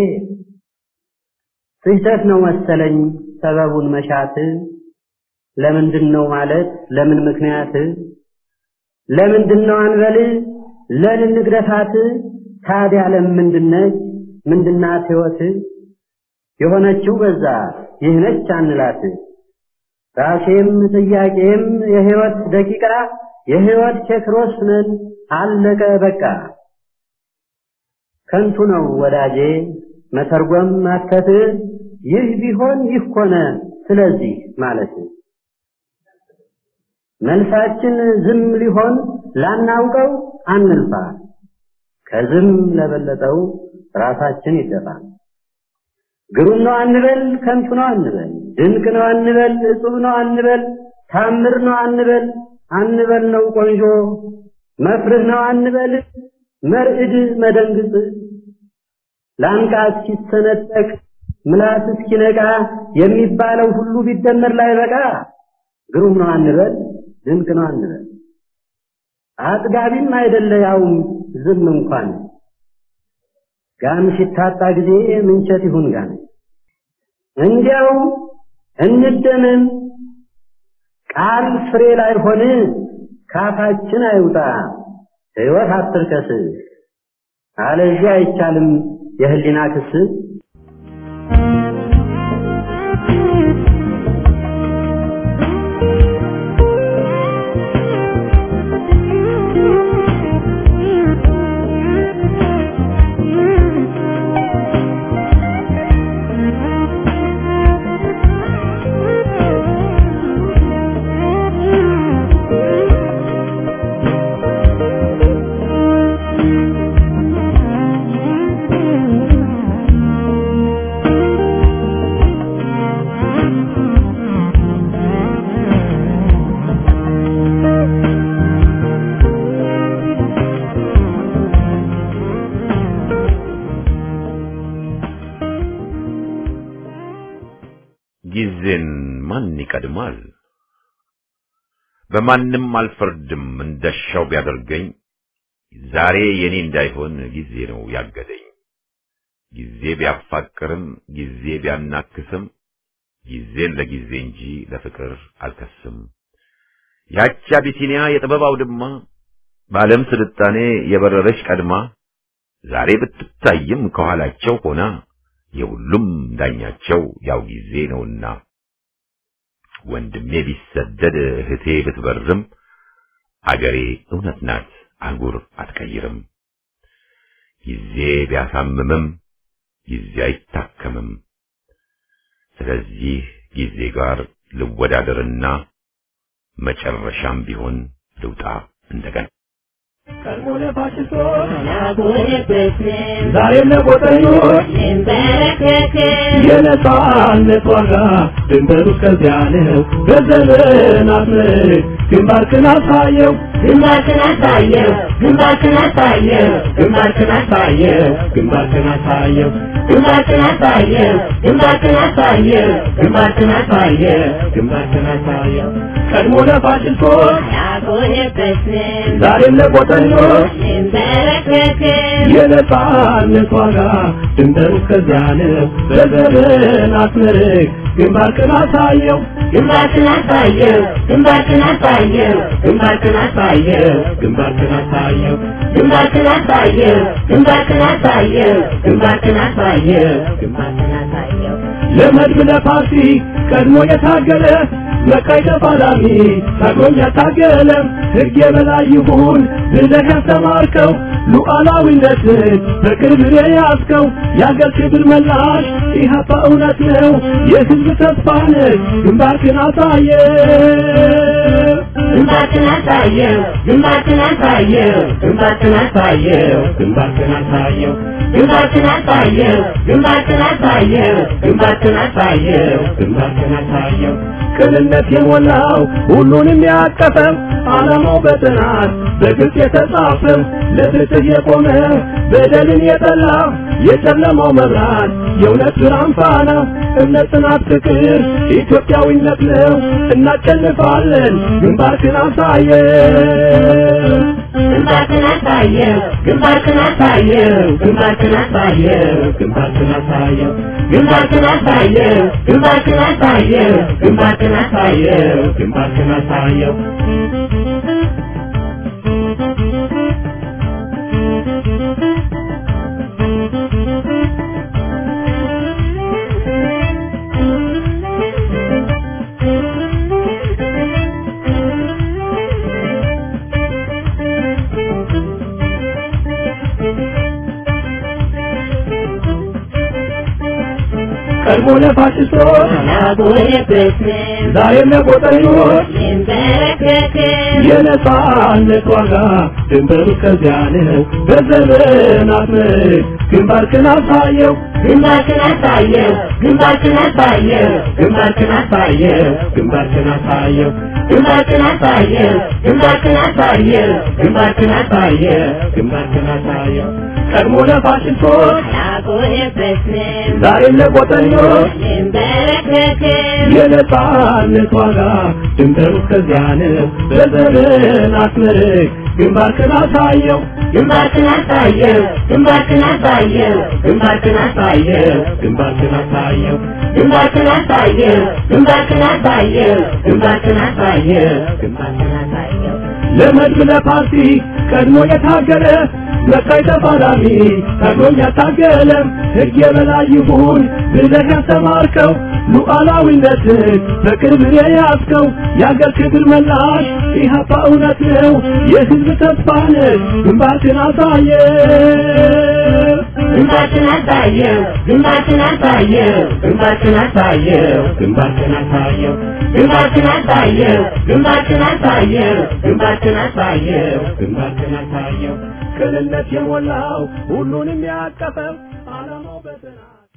H: ስህተት ነው መሰለኝ ሰበቡን መሻት ለምንድነው ማለት ለምን ምክንያት ለምንድነው አንበል ለምን ንግረታት ታዲያ ለምንድነች ምንድናት ሕይወት የሆነችው በዛ ይህነች አንላት ራሴም ጥያቄም የሕይወት ደቂቃ የሕይወት ኬክሮስ ነን አለቀ በቃ ከንቱ ነው ወዳጄ መተርጎም ማከት ይህ ቢሆን ይህ ሆነ ስለዚህ ማለት መልሳችን ዝም ሊሆን ላናውቀው አንልፋ ከዝም ለበለጠው ራሳችን ይደፋ ግሩም ነው አንበል ከንቱ ነው አንበል ድንቅ ነው አንበል እጹብ ነው አንበል ታምር ነው አንበል አንበል ነው ቆንጆ መፍርህ ነው አንበል መርዕድ መደንግጥ ላንቃት ሲሰነጠቅ ምላስ እስኪነቃ የሚባለው ሁሉ ቢደመር ላይ በቃ ግሩም ነው አንበል ድንቅ ነው አንበል አጥጋቢም አይደለ ያውም ዝም እንኳን ጋም ሲታጣ ጊዜ ምንቸት ይሁን ጋር እንዲያው እንደምን ቃል ፍሬ ላይ ሆነ ካፋችን አይውጣ ሕይወት አትርከስ አለዚያ አይቻልም የህሊና ክስ
A: ጊዜን ማን ይቀድማል? በማንም አልፈርድም እንደሻው ቢያደርገኝ ዛሬ የኔ እንዳይሆን ጊዜ ነው ያገደኝ። ጊዜ ቢያፋቅርም ጊዜ ቢያናክስም ጊዜን ለጊዜ እንጂ ለፍቅር አልከስም። ያቺ አቢሲኒያ የጥበብ አውድማ በዓለም ስልጣኔ የበረረች ቀድማ ዛሬ ብትታይም ከኋላቸው ሆና የሁሉም ዳኛቸው ያው ጊዜ ነውና ወንድሜ ቢሰደድ እህቴ ብትበርም አገሬ እውነት ናት አህጉር አትቀይርም። ጊዜ ቢያሳምምም ጊዜ አይታከምም። ስለዚህ ጊዜ ጋር ልወዳደርና መጨረሻም ቢሆን ልውጣ እንደገና
I: ቀርቦለ ፋሽስቶች ያጎነበስን ዛሬም ለቆጠኞች እንበረከክን የነጻነት ዋጋ ድንበሩ እስከዚያ ነው። በዘመናት ምርክ ግንባርክን አሳየው ግንባርክን አሳየው ግንባርክን አሳየው ግንባርክን አሳየው ግንባርክን አሳየው ግንባርክን አሳየው ግንባርክን አሳየው ግንባርክን አሳየው ግንባርክን አሳየው ቀድሞ ለፋሽስቶች ያጎነበስን ዛሬም ለቆጠኞች እንበረከክን የነጻነት ዋጋ ድንበሩ እስከዚያ ነው። በዘመናት ምርክ ግንባርክን አሳየው
J: ግንባርክን አሳየው ግንባርክን አሳየው ግንባርክን አሳየው
I: ግንባርክን አሳየው
J: ግንባርክን አሳየው ግንባርክን አሳየው ግንባርክን አሳየው ግንባርክን አሳየው
I: ለመድብ ለፓርቲ ቀድሞ የታገለ ለቀይ ተፋላሚ ታግሎም ያታገለ ሕግ የበላይ ይሁን ብለህ ያስተማርከው ሉዓላዊነትን በቅርብ የያዝከው የአገር ክብር መላሽ ኢህአፓ እውነት ነው የሕዝብ ተስፋ ነህ ግንባርክን አሳየው
J: ግንባርክን አሳየው ግንባርክን አሳየው ግንባርክን አሳየው ግንባርክን አሳየው ግንባርክን አሳየው ግንባርክን አሳየው ግንባርክን አሳየው ግንባርክን አሳየው
I: ቅንነት የሞላው ሁሉንም ያቀፈው ዓላማው በጥናት በግልጽ የተጻፈው ለፍትህ የቆመ በደልን የጠላ የጨለማው መብራት የእውነት ብርሃን ፋና እምነት ጽናት ፍቅር ኢትዮጵያዊነት ነው እናሸንፋለን ግንባርክን አሳየው
J: ግንባርክን አሳየው ግንባርክን አሳየው ግንባርክን አሳየው ግንባርክን አሳየው ግንባርክን አሳየው ግንባርክን አሳየው ግንባርክን አሳየው ግንባርክን አሳየው
I: ቀድሞ ለፋሽስቶች
J: አላጎነበስንም
I: ዛሬም ለቆጠኞች
J: እንበረከክን
I: የነጻነት ዋጋ ድንበሩ እስከዚያ ነው በዘመናት ምርክ ግንባርክን አሳየው
J: ግንባርክን አሳየው ግንባርክን አሳየው ግንባርክን አሳየው ግንባርክን አሳየው ግንባርክን አሳየው ግንባርክን አሳየው ግንባርክን አሳየው ግንባርክን አሳየው
I: ቀድሞ ለፋሽስቶች
J: አላጎነበስንም
I: ዛሬም ለቆጠኞች
J: እንበረከክን
I: የነጻነት ዋጋ ድንበሩ እስከዚያ ነው በዘመናት ምርክ ግንባርክን አሳየው
J: ግንባርክን አሳየው ግንባርክን አሳየው ግንባርክን አሳየው
I: ግንባርክን አሳየው
J: ግንባርክን አሳየው ግንባርክን አሳየው ግንባርክን አሳየው ግንባርክን አሳየው
I: ለመድብ ለፓርቲ ቀድሞ የታገለ ለቀይ ተፋላሚ ታግሎም ያታገለ ሕግ የበላይ ይሁን ብለህ ያስተማርከው ሉዓላዊነትን በቅርብ የያዝከው የአገር ክብር መላሽ ኢህአፓ እውነት ነው የሕዝብ ተስፋ ነህ ግንባርክን አሳየው
J: ግንባርክን አሳየው ግንባርክን አሳየው ግንባርክን አሳየው ግንባርክን አሳየው ግንባርክን አሳየው ግንባርክን አሳየው ግንባርክን አሳየው ግንባርክን አሳየው
I: ቅንነት የሞላው ሁሉንም ያቀፈው ዓላማው በጥናት